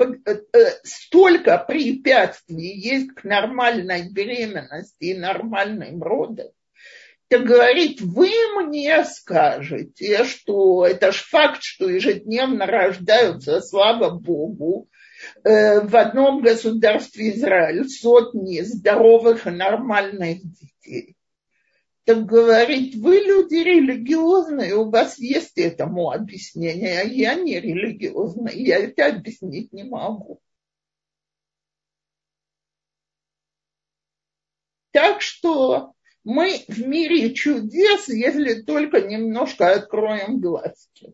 препятствий есть к нормальной беременности и нормальным родам. Так говорит, вы мне скажете, что это ж факт, что ежедневно рождаются, слава Богу, в одном государстве Израиль сотни здоровых и нормальных детей. Так говорит, вы люди религиозные, у вас есть этому объяснение, а я не религиозная, я это объяснить не могу. Так что мы в мире чудес, если только немножко откроем глазки.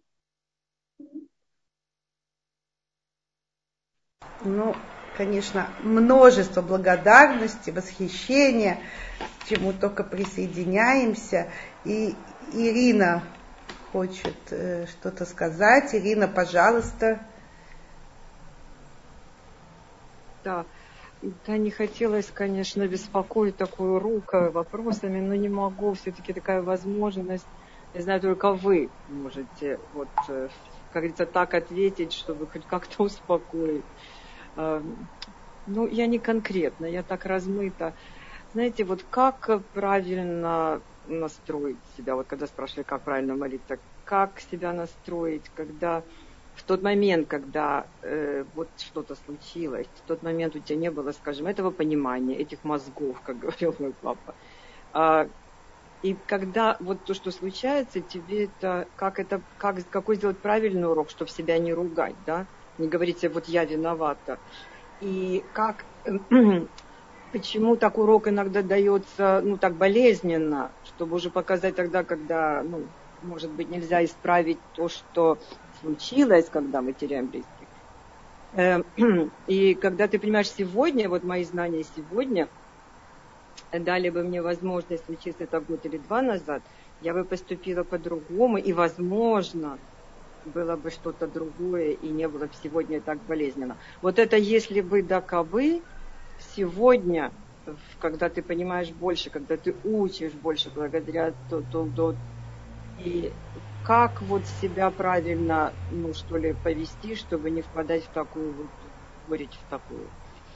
Ну, конечно, множество благодарности, восхищения, к чему только присоединяемся. И Ирина хочет что-то сказать. Ирина, пожалуйста. Да, не хотелось, конечно, беспокоить такую руку вопросами, но не могу, все-таки такая возможность. Я знаю, только вы можете, вот, как говорится, так ответить, чтобы хоть как-то успокоить. Ну, я не конкретно, я так размыта. Знаете, вот как правильно настроить себя, вот когда спрашивали, как правильно молиться, как себя настроить, когда в тот момент, когда вот что-то случилось, в тот момент у тебя не было, скажем, этого понимания, этих мозгов, как говорил мой папа. И когда вот то, что случается, тебе какой сделать правильный урок, чтобы себя не ругать, да? Не говорить себе, вот я виновата. И почему так урок иногда дается, ну, так болезненно, чтобы уже показать тогда, когда, ну, может быть, нельзя исправить то, что случилось, когда мы теряем близких. И когда ты понимаешь сегодня, вот мои знания сегодня, дали бы мне возможность, случиться это год или два назад, я бы поступила по-другому, и, возможно, было бы что-то другое, и не было бы сегодня так болезненно. Вот это если бы да кабы, сегодня, когда ты понимаешь больше, когда ты учишь больше благодаря то, и как вот себя правильно, ну, что ли, повести, чтобы не впадать в такую вот горечь, в такую.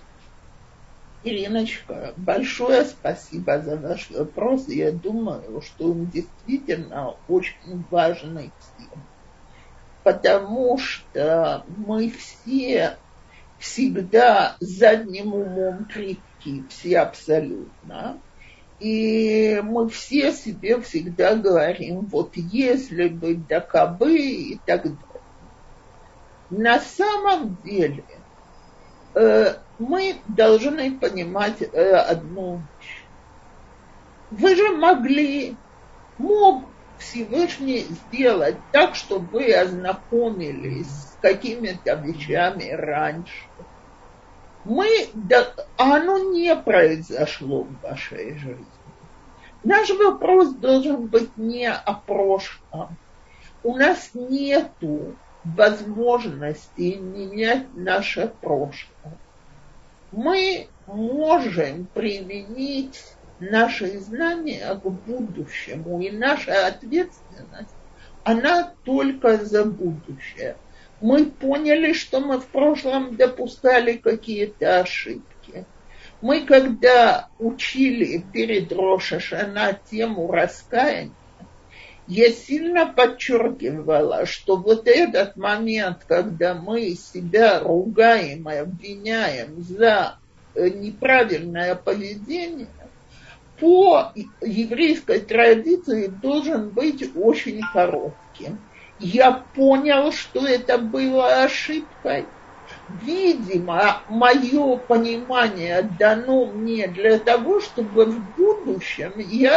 Ириночка, большое спасибо за ваш вопрос. Я думаю, что он действительно очень важный всем. Потому что мы все всегда задним умом крепки, все абсолютно. И мы все себе всегда говорим, вот если бы, да кабы и так далее. На самом деле мы должны понимать одну вещь. Вы же мог Всевышний сделать так, чтобы вы ознакомились с какими-то вещами раньше. Оно не произошло в вашей жизни. Наш вопрос должен быть не о прошлом. У нас нету возможности менять наше прошлое. Мы можем применить наши знания к будущему, и наша ответственность, она только за будущее. Мы поняли, что мы в прошлом допускали какие-то ошибки. Мы, когда учили перед Рош ха-Шана тему раскаяния, я сильно подчеркивала, что вот этот момент, когда мы себя ругаем и обвиняем за неправильное поведение, по еврейской традиции должен быть очень коротким. Я понял, что это было تصحيحой. Видимо, мое понимание дано мне для того, чтобы в будущем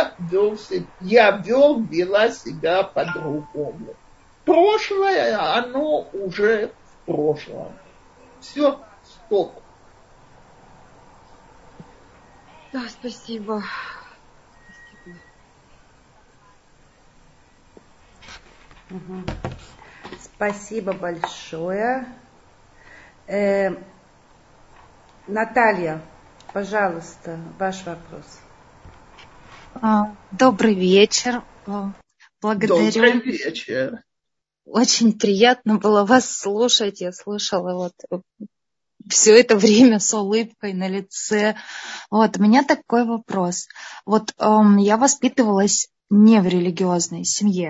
вела себя по-другому. Прошлое, оно уже в прошлом. Все, стоп. Да, спасибо. Спасибо большое. Наталья, пожалуйста, ваш вопрос. Добрый вечер. Благодарю. Добрый вечер. Очень приятно было вас слушать. Я слушала все это время с улыбкой на лице. У меня такой вопрос. Я воспитывалась не в религиозной семье.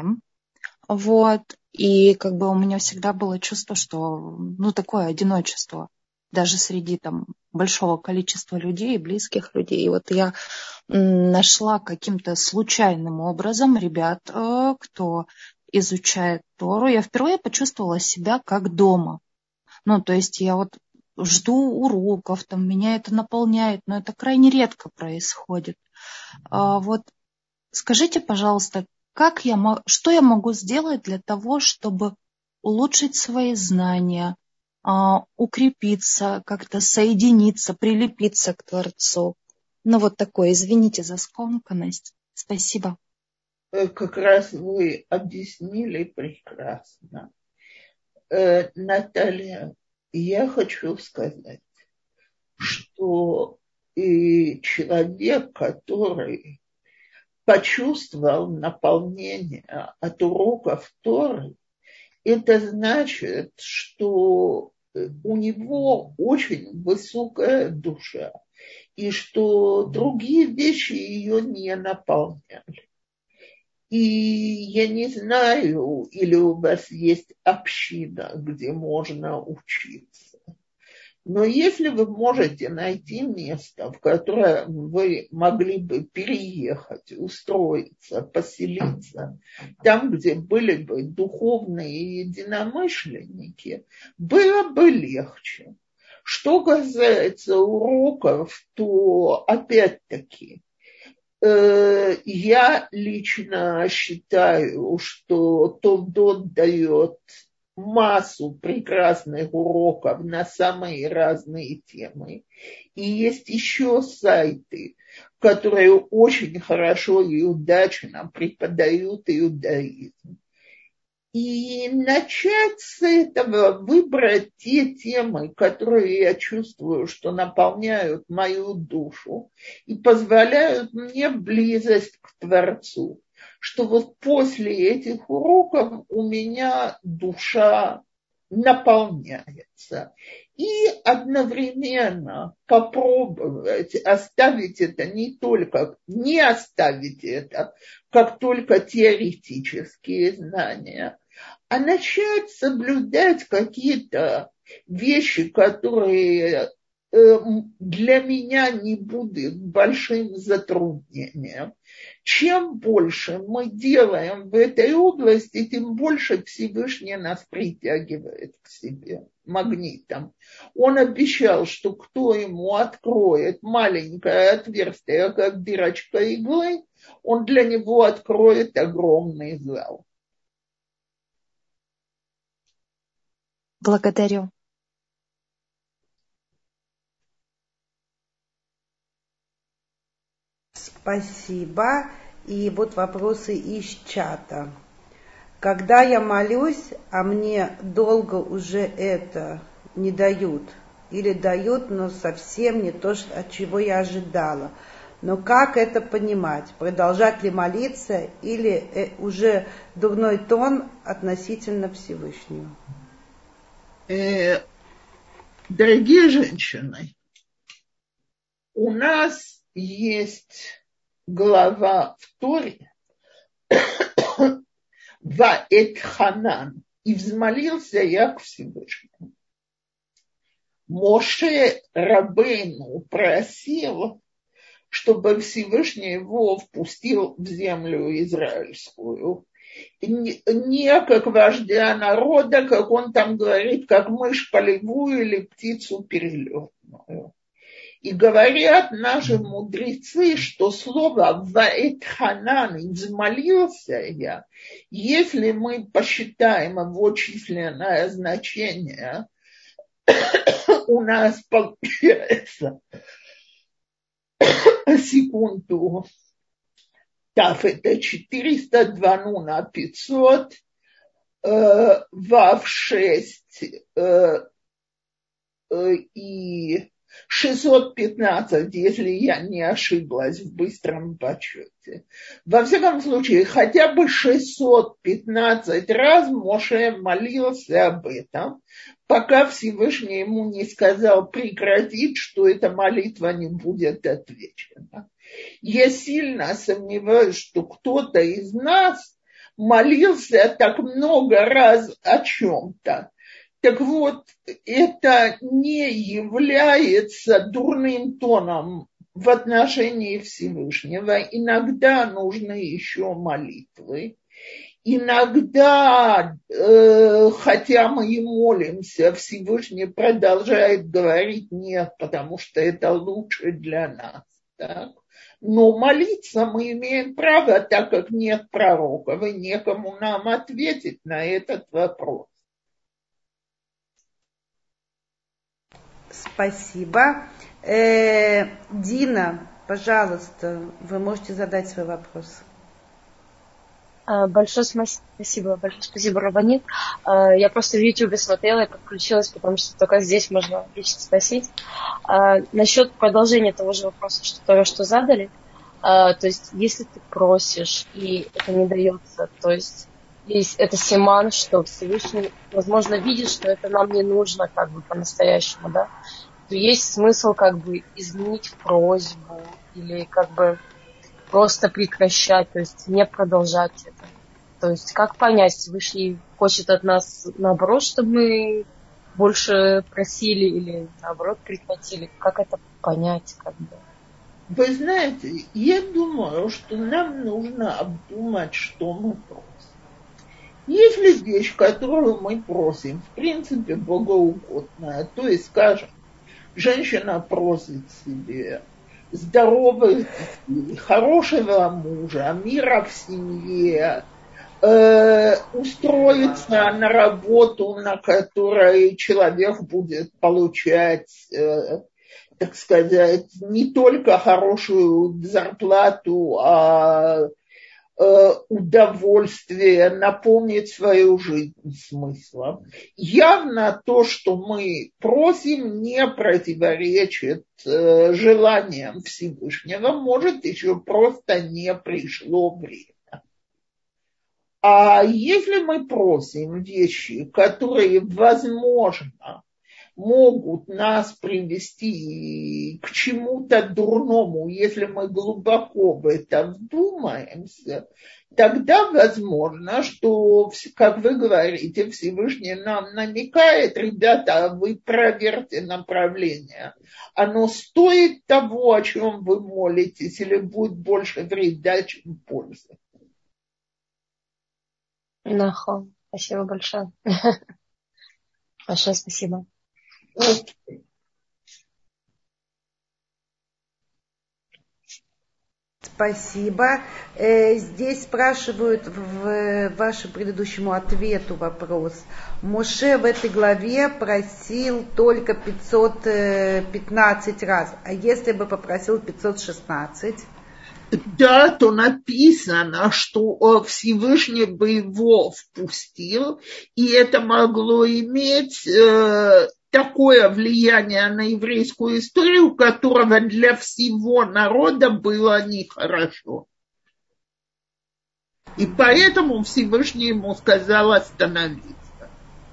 И у меня всегда было чувство, что такое одиночество. Даже среди большого количества людей, близких людей. И я нашла каким-то случайным образом ребят, кто изучает Тору. Я впервые почувствовала себя как дома. То есть я жду уроков, меня это наполняет, но это крайне редко происходит. Скажите, пожалуйста, что я могу сделать для того, чтобы улучшить свои знания, укрепиться, как-то соединиться, прилепиться к Творцу? Такое, извините за скомканность. Спасибо. Как раз вы объяснили прекрасно. Наталья, я хочу сказать, что человек, который почувствовал наполнение от уроков Торы, это значит, что у него очень высокая душа, и что другие вещи ее не наполняли. И я не знаю, или у вас есть община, где можно учиться. Но если вы можете найти место, в которое вы могли бы переехать, устроиться, поселиться, там, где были бы духовные единомышленники, было бы легче. Что касается уроков, то опять-таки я лично считаю, что Толдот дает массу прекрасных уроков на самые разные темы. И есть еще сайты, которые очень хорошо и удачно преподают иудаизм. И начать с этого, выбрать те темы, которые я чувствую, что наполняют мою душу и позволяют мне близость к Творцу. Что после этих уроков у меня душа наполняется. И одновременно попробовать оставить это не оставить это как только теоретические знания, а начать соблюдать какие-то вещи, которые для меня не будут большим затруднением. Чем больше мы делаем в этой области, тем больше Всевышний нас притягивает к себе магнитом. Он обещал, что кто ему откроет маленькое отверстие, как дырочка иглы, он для него откроет огромный зал. Благодарю. Спасибо. И вопросы из чата. Когда я молюсь, а мне долго уже это не дают. Или дают, но совсем не то, от чего я ожидала. Но как это понимать? Продолжать ли молиться или уже дурной тон относительно Всевышнего? Дорогие женщины, у нас есть глава в Торе «Ваэтханан», и взмолился я к Всевышнему. Моше Рабейну просил, чтобы Всевышний его впустил в землю израильскую. Не как вождя народа, как он там говорит, как мышь полевую или птицу перелетную. И говорят наши мудрецы, что слово «ваэтханан» – «взмолился я», если мы посчитаем его численное значение, у нас получается секунду. Так, это 400, 2 на 500, Вав 6 и 615, если я не ошиблась в быстром подсчете. Во всяком случае, хотя бы 615 раз Моше молился об этом, пока Всевышний ему не сказал прекратить, что эта молитва не будет отвечена. Я сильно сомневаюсь, что кто-то из нас молился так много раз о чем-то. Так вот, это не является дурным тоном в отношении Всевышнего. Иногда нужны еще молитвы. Иногда, хотя мы и молимся, Всевышний продолжает говорить нет, потому что это лучше для нас. Так? Но молиться мы имеем право, так как нет пророков, и некому нам ответить на этот вопрос. Спасибо. Дина, пожалуйста, вы можете задать свой вопрос. Большое спасибо, Рабанит. Я просто в YouTube смотрела и подключилась, потому что только здесь можно лично спросить. Насчет продолжения того же вопроса, что задали. То есть, если ты просишь, и это не дается, то есть это симан, что Всевышний, возможно, видит, что это нам не нужно как бы по-настоящему, да, то есть смысл как бы изменить просьбу или как бы просто прекращать, то есть не продолжать это. То есть как понять, Всевышний хочет от нас наоборот, чтобы мы больше просили или наоборот прекратили? Как это понять как бы? Вы знаете, я думаю, что нам нужно обдумать, что мы просим. Если вещь, которую мы просим, в принципе, богоугодная, то есть, скажем, женщина просит себе здоровых детей, хорошего мужа, мира в семье, устроиться на работу, на которой человек будет получать, так сказать, не только хорошую зарплату, а удовольствие, наполнить свою жизнь смыслом. Явно то, что мы просим, не противоречит желаниям Всевышнего, может, еще просто не пришло время. А если мы просим вещи, которые, возможно, могут нас привести к чему-то дурному, если мы глубоко в это вдумаемся, тогда возможно, что, как вы говорите, Всевышний нам намекает, ребята, вы проверьте направление. Оно стоит того, о чем вы молитесь, или будет больше вреда, чем пользы. Нахон. Спасибо большое. Большое спасибо. Спасибо. Здесь спрашивают в вашему предыдущему ответу вопрос. Моше в этой главе просил только 515 раз, а если бы попросил 516? Да, то написано, что Всевышний бы его впустил, и это могло иметь такое влияние на еврейскую историю, которого для всего народа было нехорошо. И поэтому Всевышний ему сказал остановиться.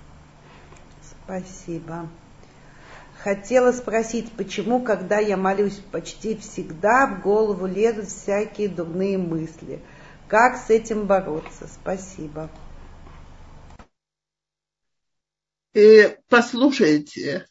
Спасибо. Хотела спросить, почему, когда я молюсь, почти всегда в голову лезут всякие дурные мысли. Как с этим бороться? Спасибо. Послушайте,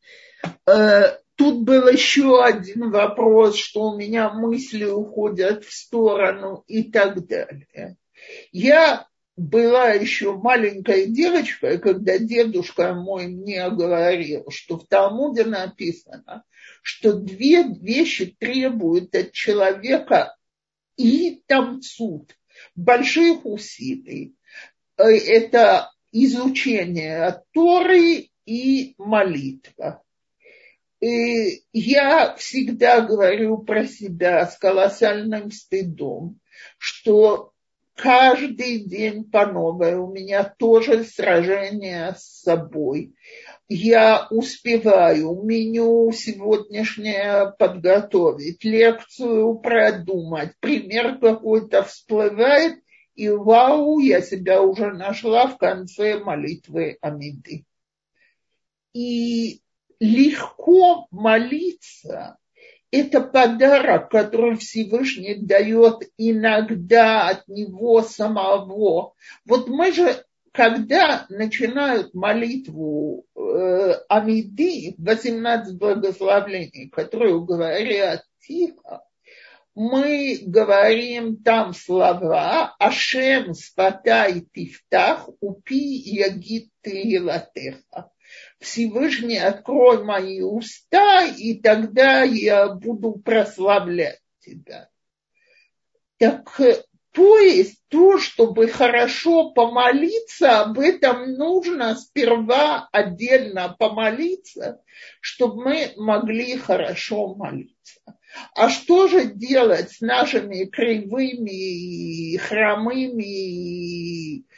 тут был еще один вопрос, что у меня мысли уходят в сторону и так далее. Я была еще маленькой девочкой, когда дедушка мой мне говорил, что в Талмуде написано, что две вещи требуют от человека и тамцут, больших усилий. Это изучение Торы и молитва. И я всегда говорю про себя с колоссальным стыдом, что каждый день по новой. У меня тоже сражение с собой. Я успеваю меню сегодняшнее подготовить, лекцию продумать, пример какой-то всплывает, и вау, я себя уже нашла в конце молитвы Амиды. И легко молиться. Это подарок, который Всевышний дает иногда от него самого. Вот мы же, когда начинают молитву Амиды, 18 благословений, которые говорят тихо, мы говорим там слова «Ашем спатай тифтах, упи ягид тилатеха». Всевышний, открой мои уста, и тогда я буду прославлять тебя. Так, то есть то, чтобы хорошо помолиться, об этом нужно сперва отдельно помолиться, чтобы мы могли хорошо молиться. А что же делать с нашими кривыми, хромыми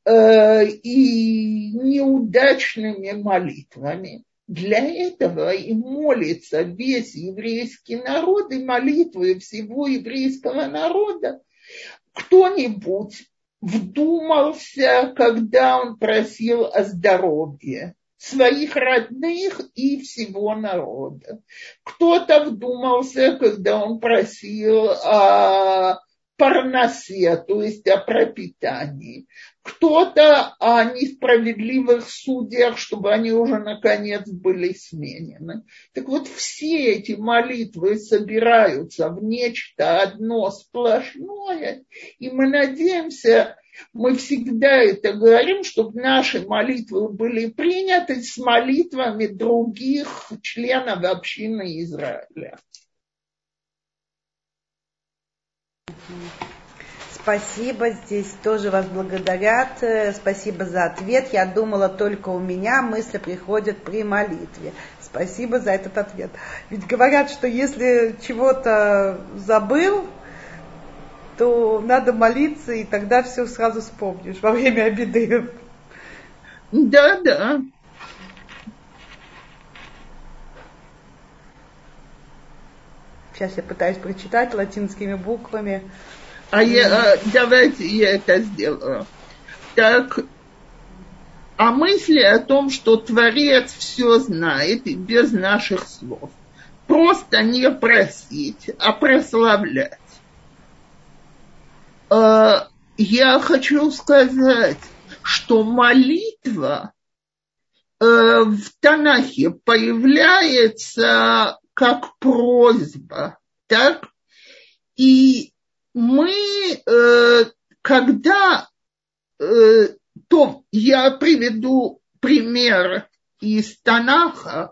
и неудачными молитвами? Для этого и молится весь еврейский народ, и молитвы всего еврейского народа. Кто-нибудь вдумался, когда он просил о здоровье своих родных и всего народа. Кто-то вдумался, когда он просил о парнасе, то есть о пропитании. Кто-то о несправедливых судьях, чтобы они уже наконец были сменены. Так вот, все эти молитвы собираются в нечто одно сплошное, и мы надеемся, мы всегда это говорим, чтобы наши молитвы были приняты с молитвами других членов общины Израиля. Спасибо, здесь тоже вас благодарят. Спасибо за ответ. Я думала, только у меня мысли приходят при молитве. Спасибо за этот ответ. Ведь говорят, что если чего-то забыл, то надо молиться, и тогда все сразу вспомнишь во время обиды. Да, да. Сейчас я пытаюсь прочитать латинскими буквами. Давайте я это сделаю. Так, о мысли о том, что Творец все знает и без наших слов. Просто не просить, а прославлять. Я хочу сказать, что молитва в Танахе появляется как просьба, так? И мы, когда, то я приведу пример из Танаха,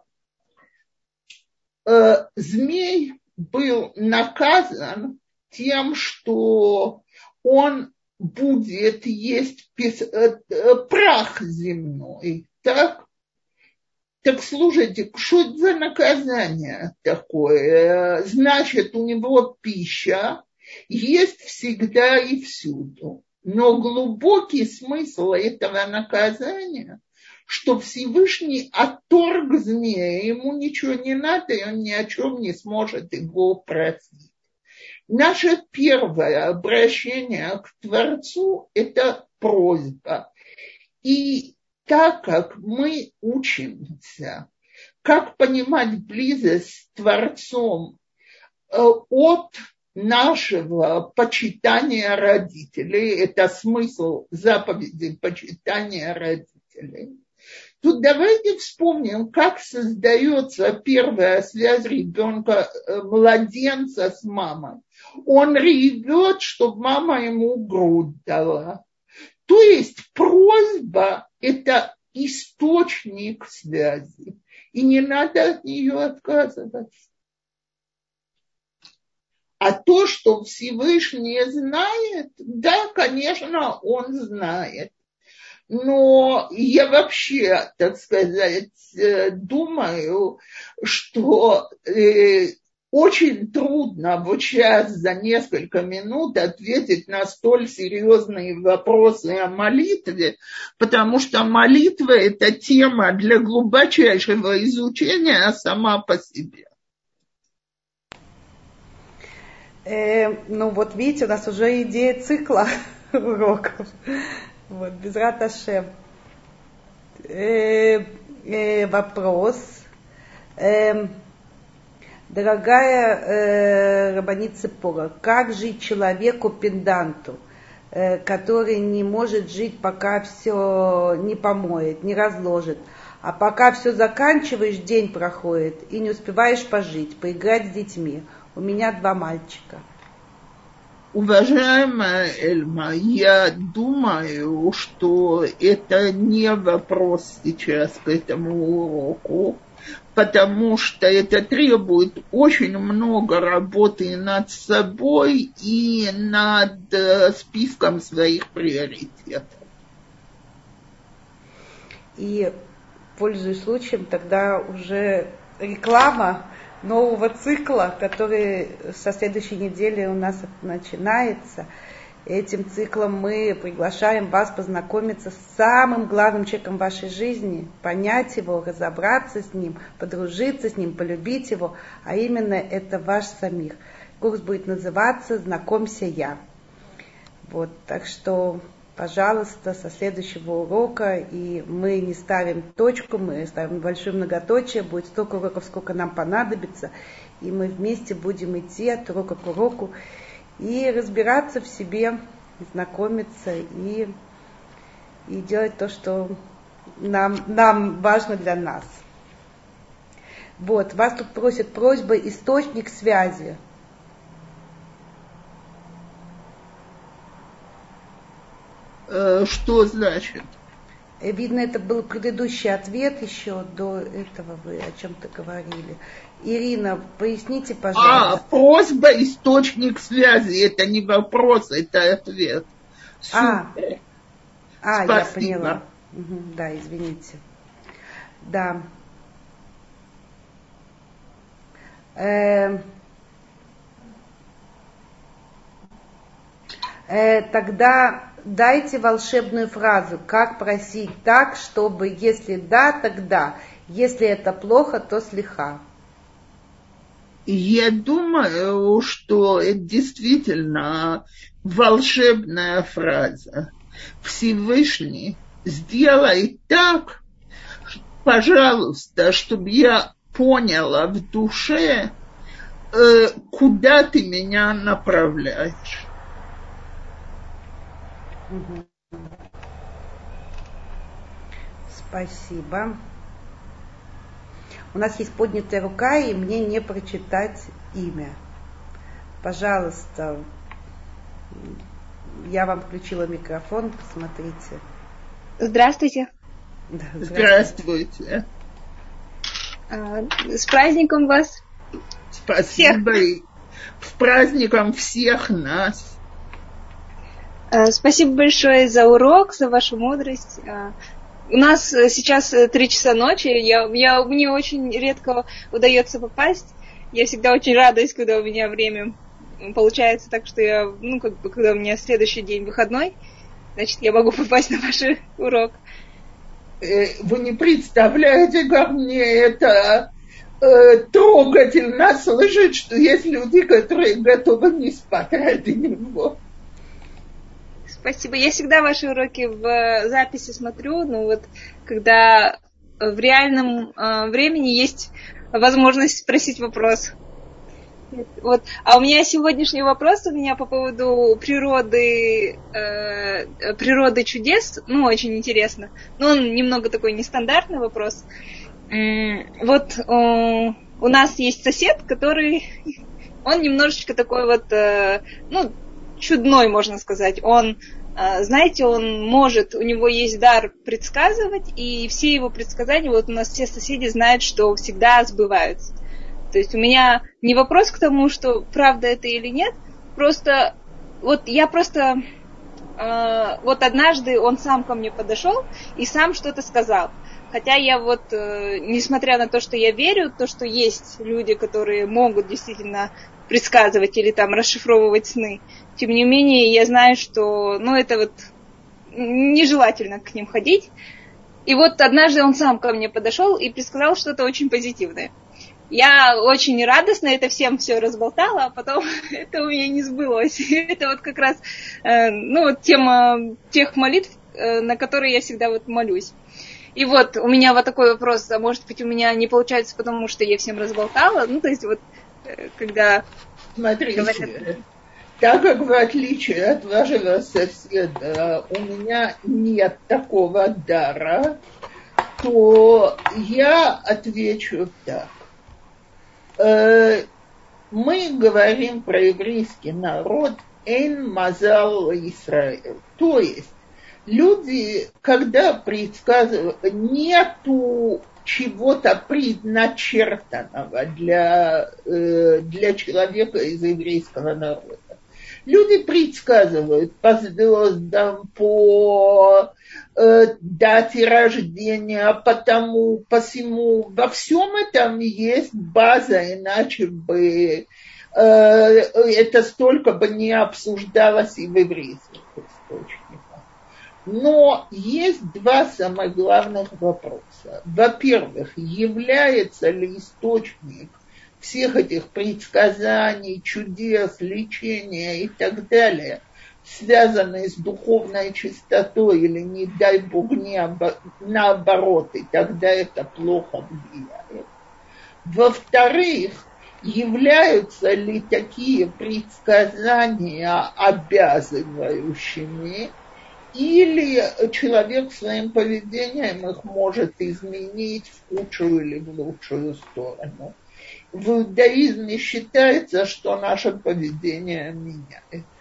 змей был наказан тем, что он будет есть прах земной, так? Так слушайте, что это за наказание такое? Значит, у него пища есть всегда и всюду. Но глубокий смысл этого наказания, что Всевышний отторг змея, ему ничего не надо, и он ни о чем не сможет его просить. Наше первое обращение к Творцу – это просьба. И так как мы учимся, как понимать близость с Творцом от нашего почитания родителей, это смысл заповеди почитания родителей, тут давайте вспомним, как создается первая связь ребенка, младенца с мамой. Он ревет, чтобы мама ему грудь дала. То есть просьба – это источник связи, и не надо от нее отказываться. А то, что Всевышний знает, да, конечно, он знает. Но я вообще, так сказать, думаю, что очень трудно вот сейчас за несколько минут ответить на столь серьезные вопросы о молитве, потому что молитва – это тема для глубочайшего изучения сама по себе. Ну вот видите, у нас уже идея цикла уроков. Вот, Безрат Ашем. Вопрос. Дорогая Рабанит Ципора, как жить человеку-пенданту, который не может жить, пока все не помоет, не разложит, а пока все заканчиваешь, день проходит, и не успеваешь пожить, поиграть с детьми. У меня 2 мальчика. Уважаемая Эльма, я думаю, что это не вопрос сейчас к этому уроку, потому что это требует очень много работы над собой и над списком своих приоритетов. И, пользуясь случаем, тогда уже реклама нового цикла, который со следующей недели у нас начинается. Этим циклом мы приглашаем вас познакомиться с самым главным человеком в вашей жизни, понять его, разобраться с ним, подружиться с ним, полюбить его, а именно это ваш самих. Курс будет называться «Знакомься я». Вот, так что, пожалуйста, со следующего урока, и мы не ставим точку, мы ставим большое многоточие, будет столько уроков, сколько нам понадобится, и мы вместе будем идти от урока к уроку и разбираться в себе, знакомиться и делать то, что нам важно для нас. Вот, вас тут просят просьба источник связи. Что значит? Видно, это был предыдущий ответ еще до этого, вы о чем-то говорили. Ирина, поясните, пожалуйста. Просьба источник связи, это не вопрос, это ответ. Супер. Я поняла. Да, извините. Да. Тогда дайте волшебную фразу, как просить так, чтобы если да, тогда, если это плохо, то слиха. Я думаю, что это действительно волшебная фраза. Всевышний, сделай так, пожалуйста, чтобы я поняла в душе, куда ты меня направляешь. Спасибо. У нас есть поднятая рука, и мне не прочитать имя. Пожалуйста, я вам включила микрофон, посмотрите. Здравствуйте. Да, здравствуйте. С праздником вас. Спасибо. Всех. С праздником всех нас. Спасибо большое за урок, за вашу мудрость. У нас сейчас 3 часа ночи. Мне очень редко удается попасть. Я всегда очень радуюсь, когда у меня время получается так, что когда у меня следующий день выходной, значит, я могу попасть на ваш урок. Вы не представляете, как мне это трогательно слышать, что есть люди, которые готовы не спать ради него. Спасибо. Я всегда ваши уроки в записи смотрю, но вот когда в реальном времени есть возможность спросить вопрос. Вот. А у меня сегодняшний вопрос по поводу природы чудес, очень интересно. Но он немного такой нестандартный вопрос. Вот у нас есть сосед, который, он немножечко такой чудной, можно сказать. Он, знаете, у него есть дар предсказывать, и все его предсказания, у нас все соседи знают, что всегда сбываются. То есть у меня не вопрос к тому, что правда это или нет, просто однажды он сам ко мне подошел и сам что-то сказал. Хотя я вот, несмотря на то, что я верю, то, что есть люди, которые могут действительно предсказывать или там расшифровывать сны, тем не менее я знаю, что, это вот нежелательно к ним ходить. И вот однажды он сам ко мне подошел и предсказал что-то очень позитивное. Я очень радостно это всем все разболтала, а потом это у меня не сбылось. Это вот как раз, тема тех молитв, на которые я всегда вот молюсь. И вот у меня вот такой вопрос, а может быть у меня не получается, потому что я всем разболтала? То есть вот, когда... Смотрите, так как в отличие от вашего соседа у меня нет такого дара, то я отвечу так. Мы говорим про еврейский народ «Эн мазал Исраэль». То есть люди, когда предсказывают, нету чего-то предначертанного для человека из еврейского народа. Люди предсказывают по звездам, по дате рождения, по тому, по всему. Во всем этом есть база, иначе бы это столько бы не обсуждалось и в еврейских источниках. Но есть два самых главных вопроса. Во-первых, является ли источник всех этих предсказаний, чудес, лечения и так далее, связанные с духовной чистотой или, не дай Бог, наоборот, и тогда это плохо влияет. Во-вторых, являются ли такие предсказания обязывающими, или человек своим поведением их может изменить в худшую или в лучшую сторону. В иудаизме считается, что наше поведение меняется.